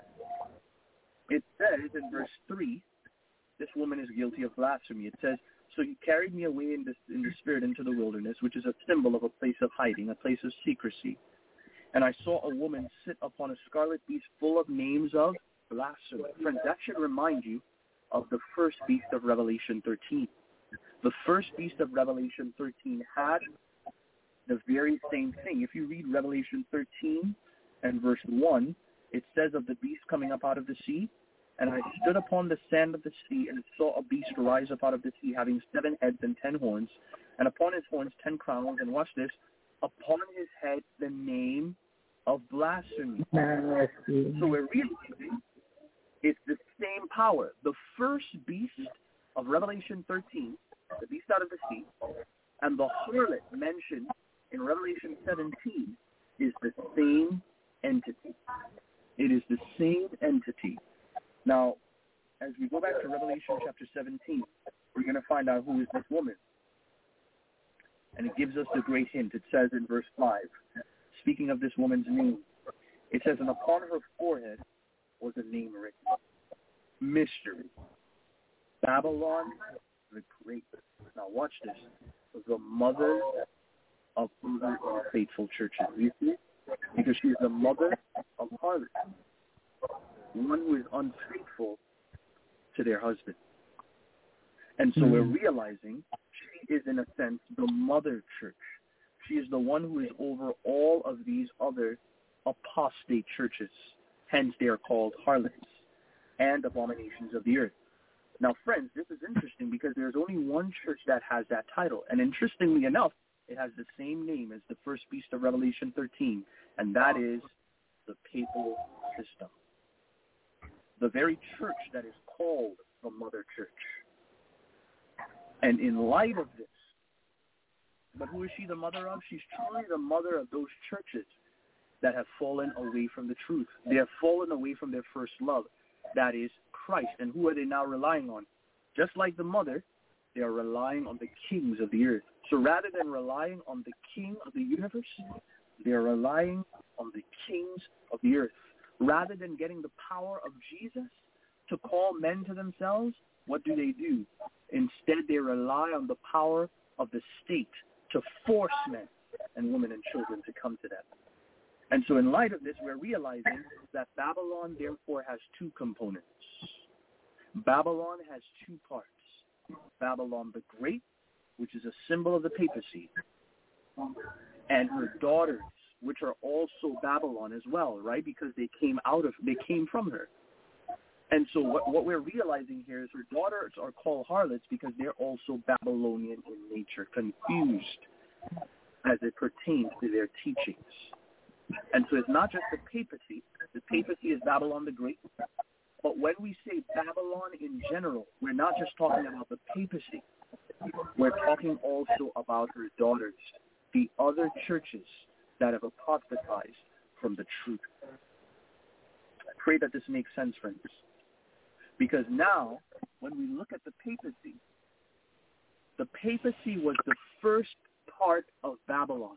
It says in verse three, this woman is guilty of blasphemy. It says, "So he carried me away in the, in the spirit into the wilderness, which is a symbol of a place of hiding, a place of secrecy. And I saw a woman sit upon a scarlet beast full of names of blasphemy." Friends, that should remind you of the first beast of Revelation thirteen. The first beast of Revelation thirteen had the very same thing. If you read Revelation thirteen and verse one, it says of the beast coming up out of the sea, "And I stood upon the sand of the sea, and saw a beast rise up out of the sea, having seven heads and ten horns, and upon his horns ten crowns, and watch this, upon his head the name of blasphemy." So we're realizing it's the same power. The first beast of Revelation thirteen, the beast out of the sea, and the harlot mentioned in Revelation seventeen is the same entity. It is the same entity. Now, as we go back to Revelation chapter seventeen, we're going to find out who is this woman. And it gives us the great hint. It says in verse five, speaking of this woman's name, it says, "And upon her forehead was a name written, Mystery, Babylon the Great." Now watch this. The mother of other unfaithful churches. You see? Because she is the mother of harlots, one who is unfaithful to their husband. And so mm-hmm. we're realizing she is, in a sense, the mother church. She is the one who is over all of these other apostate churches. Hence, they are called harlots and abominations of the earth. Now, friends, this is interesting because there's only one church that has that title. And interestingly enough, it has the same name as the first beast of Revelation thirteen, and that is the papal system. The very church that is called the mother church. And in light of this, but who is she the mother of? She's truly the mother of those churches that have fallen away from the truth. They have fallen away from their first love, that is Christ. And who are they now relying on? Just like the mother, they are relying on the kings of the earth. So rather than relying on the king of the universe, they are relying on the kings of the earth. Rather than getting the power of Jesus to call men to themselves, what do they do? Instead, they rely on the power of the state to force men and women and children to come to them. And so in light of this, we're realizing that Babylon, therefore, has two components. Babylon has two parts. Babylon the Great, which is a symbol of the papacy, and her daughters, which are also Babylon as well, right? Because they came out of, they came from her. And so what, what we're realizing here is her daughters are called harlots because they're also Babylonian in nature, confused as it pertains to their teachings. And so it's not just the papacy. The papacy is Babylon the Great. But when we say Babylon in general, we're not just talking about the papacy. We're talking also about her daughters, the other churches that have apostatized from the truth. I pray that this makes sense, friends. Because now, when we look at the papacy, the papacy was the first part of Babylon.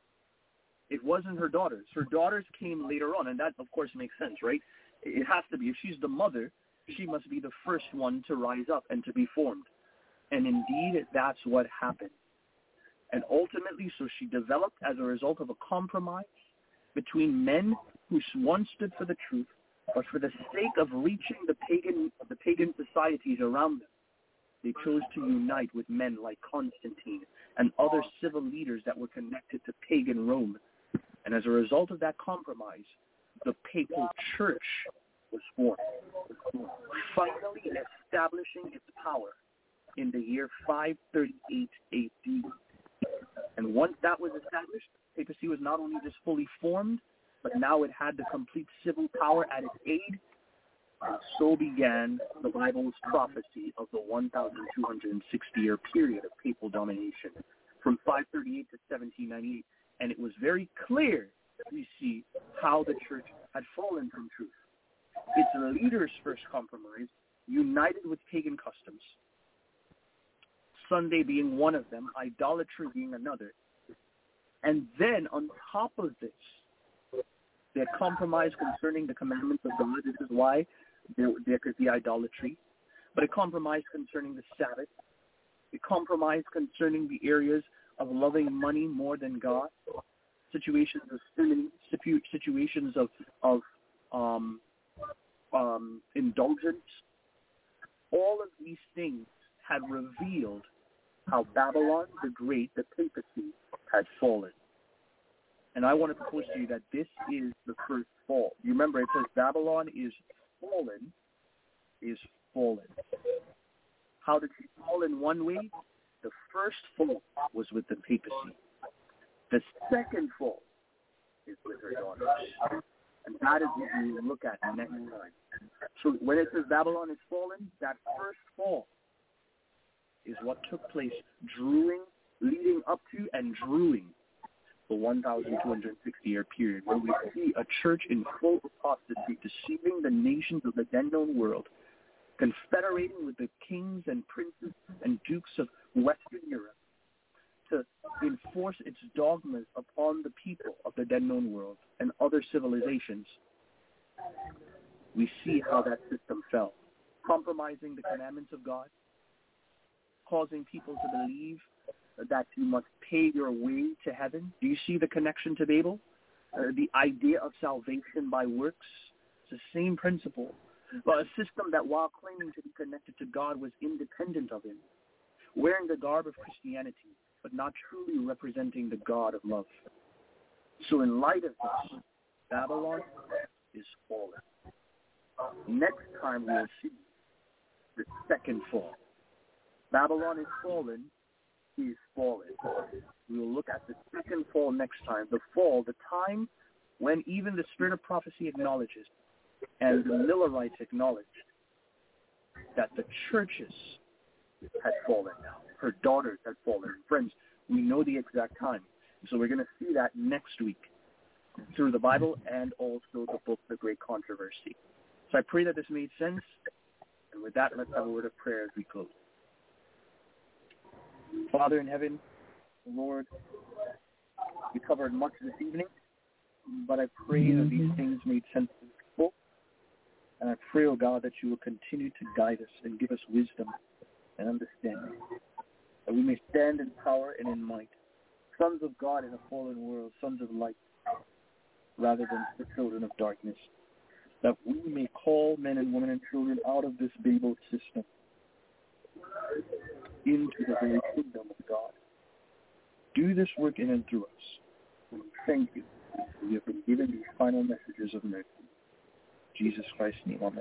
It wasn't her daughters. Her daughters came later on, and that, of course, makes sense, right? It has to be. If she's the mother, she must be the first one to rise up and to be formed. And indeed, that's what happened. And ultimately, so she developed as a result of a compromise between men who once stood for the truth, but for the sake of reaching the pagan, the pagan societies around them, they chose to unite with men like Constantine and other civil leaders that were connected to pagan Rome. And as a result of that compromise, the papal church was formed, finally establishing its power in the year five thirty-eight A D. And once that was established, papacy was not only just fully formed, but now it had the complete civil power at its aid. And so began the Bible's prophecy of the one thousand two hundred sixty year period of papal domination from five thirty-eight to seventeen ninety-eight. And it was very clear, we see, how the church had fallen from truth. Its leaders first compromised, united with pagan customs, Sunday being one of them, idolatry being another. And then on top of this, they had compromised concerning the commandments of God. This is why there, there could be idolatry. But it compromised concerning the Sabbath. It compromised concerning the areas of loving money more than God, situations of simony, situations of of um, um, indulgence. All of these things had revealed how Babylon the Great, the papacy, had fallen. And I want to propose to you that this is the first fall. You remember it says Babylon is fallen, is fallen. How did she fall in one way? The first fall was with the papacy. The second fall is with her daughters. And that is what we will look at next time. So when it says Babylon is fallen, that first fall is what took place, drewing, leading up to and drewing the one thousand two hundred sixty year period, where we see a church in full apostasy, deceiving the nations of the then known world, confederating with the kings and princes and dukes of Western Europe to enforce its dogmas upon the people of the then known world and other civilizations. We see how that system fell, compromising the commandments of God, causing people to believe that you must pay your way to heaven. Do you see the connection to Babel? Uh, the idea of salvation by works, it's the same principle. But a system that, while claiming to be connected to God, was independent of him, wearing the garb of Christianity, but not truly representing the God of love. So in light of this, Babylon is fallen. Next time we will see the second fall. Babylon is fallen, he is fallen. We will look at the second fall next time. The fall, the time when even the spirit of prophecy acknowledges, and the Millerites acknowledged, that the churches had fallen now. Her daughters had fallen. Friends, we know the exact time. So we're going to see that next week through the Bible and also the book, The Great Controversy. So I pray that this made sense. And with that, let's have a word of prayer as we close. Father in heaven, Lord, we covered much this evening, but I pray that these things made sense to people. And I pray, oh God, that you will continue to guide us and give us wisdom and understanding, that we may stand in power and in might, sons of God in a fallen world, sons of light, rather than for children of darkness, that we may call men and women and children out of this Babel system into the very kingdom of God. Do this work in and through us. And thank you. We have been given these final messages of mercy. Jesus Christ's name, amen.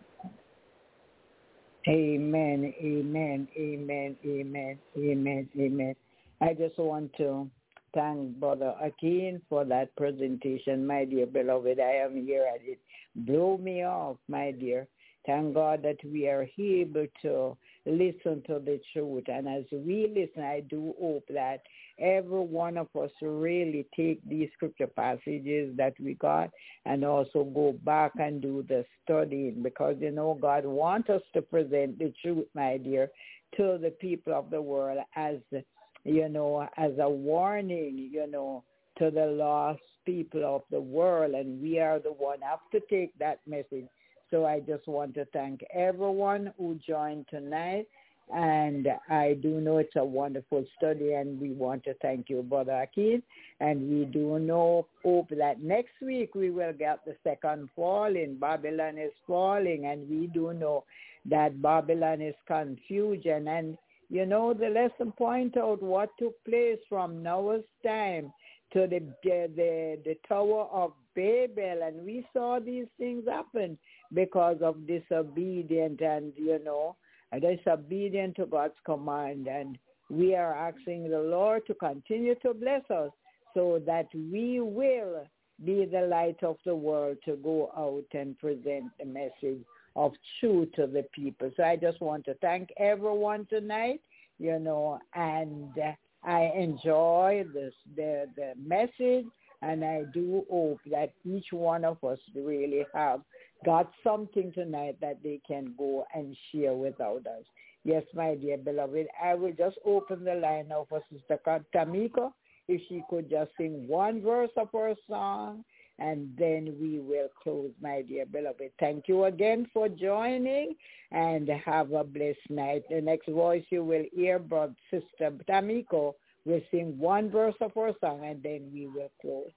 Amen, amen, amen, amen, amen, amen. I just want to thank Brother Akin for that presentation, my dear beloved. I am here and it blew me off, my dear. Thank God that we are able to listen to the truth. And as we listen, I do hope that every one of us really take these scripture passages that we got and also go back and do the studying, because, you know, God wants us to present the truth, my dear, to the people of the world as, you know, as a warning, you know, to the lost people of the world. And we are the one have to take that message. So I just want to thank everyone who joined tonight. And I do know it's a wonderful study, and we want to thank you, Brother Akin. And we do know, hope that next week we will get the second falling. Babylon is falling, and we do know that Babylon is confusion. And, you know, the lesson point out what took place from Noah's time to the, the, the, the Tower of Babel. And we saw these things happen because of disobedience and, you know, disobedient to God's command. And we are asking the Lord to continue to bless us so that we will be the light of the world to go out and present the message of truth to the people. So I just want to thank everyone tonight, you know, and I enjoy this, the, the message, and I do hope that each one of us really have got something tonight that they can go and share with others. Yes, my dear beloved, I will just open the line now for Sister Tamiko, if she could just sing one verse of her song, and then we will close, my dear beloved. Thank you again for joining, and have a blessed night. The next voice you will hear, but Sister Tamiko will sing one verse of her song, and then we will close.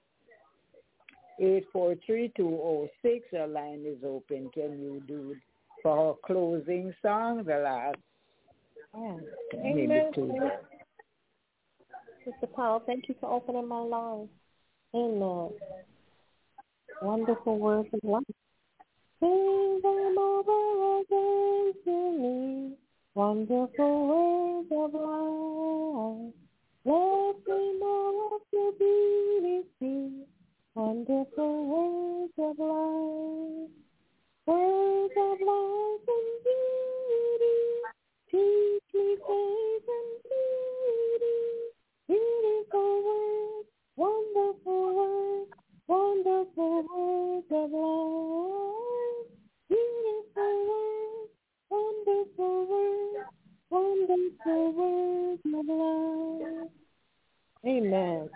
eight four three, two oh six, your line is open. Can you do for a closing song, the last? Oh, maybe amen. two. Sister Powell, thank you for opening my line. Amen. Wonderful words of life. Sing them over again to me. Wonderful words of life. Let me know of your beauty. Wonderful words of life. Words of life and beauty. Teach me faith and beauty. Beautiful words, wonderful words, wonderful words of life. Beautiful words, wonderful words, wonderful words of life. Amen.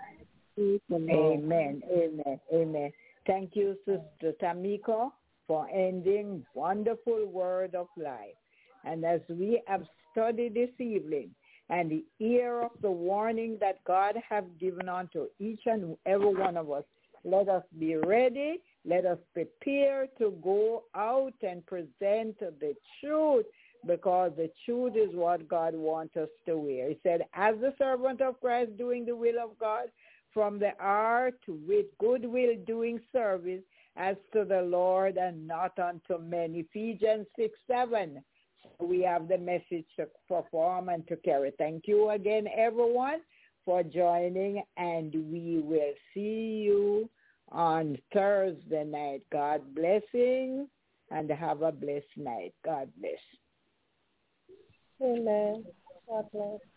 Amen, amen, amen. Thank you, Sister Tamiko, for ending wonderful word of life. And as we have studied this evening, and the ear of the warning that God has given unto each and every one of us, let us be ready. Let us prepare to go out and present the truth, because the truth is what God wants us to wear. He said, as the servant of Christ doing the will of God, from the heart with goodwill doing service as to the Lord and not unto men. Ephesians six seven. So we have the message to perform and to carry. Thank you again, everyone, for joining, and we will see you on Thursday night. God blessing, and have a blessed night. God bless. Amen. God bless.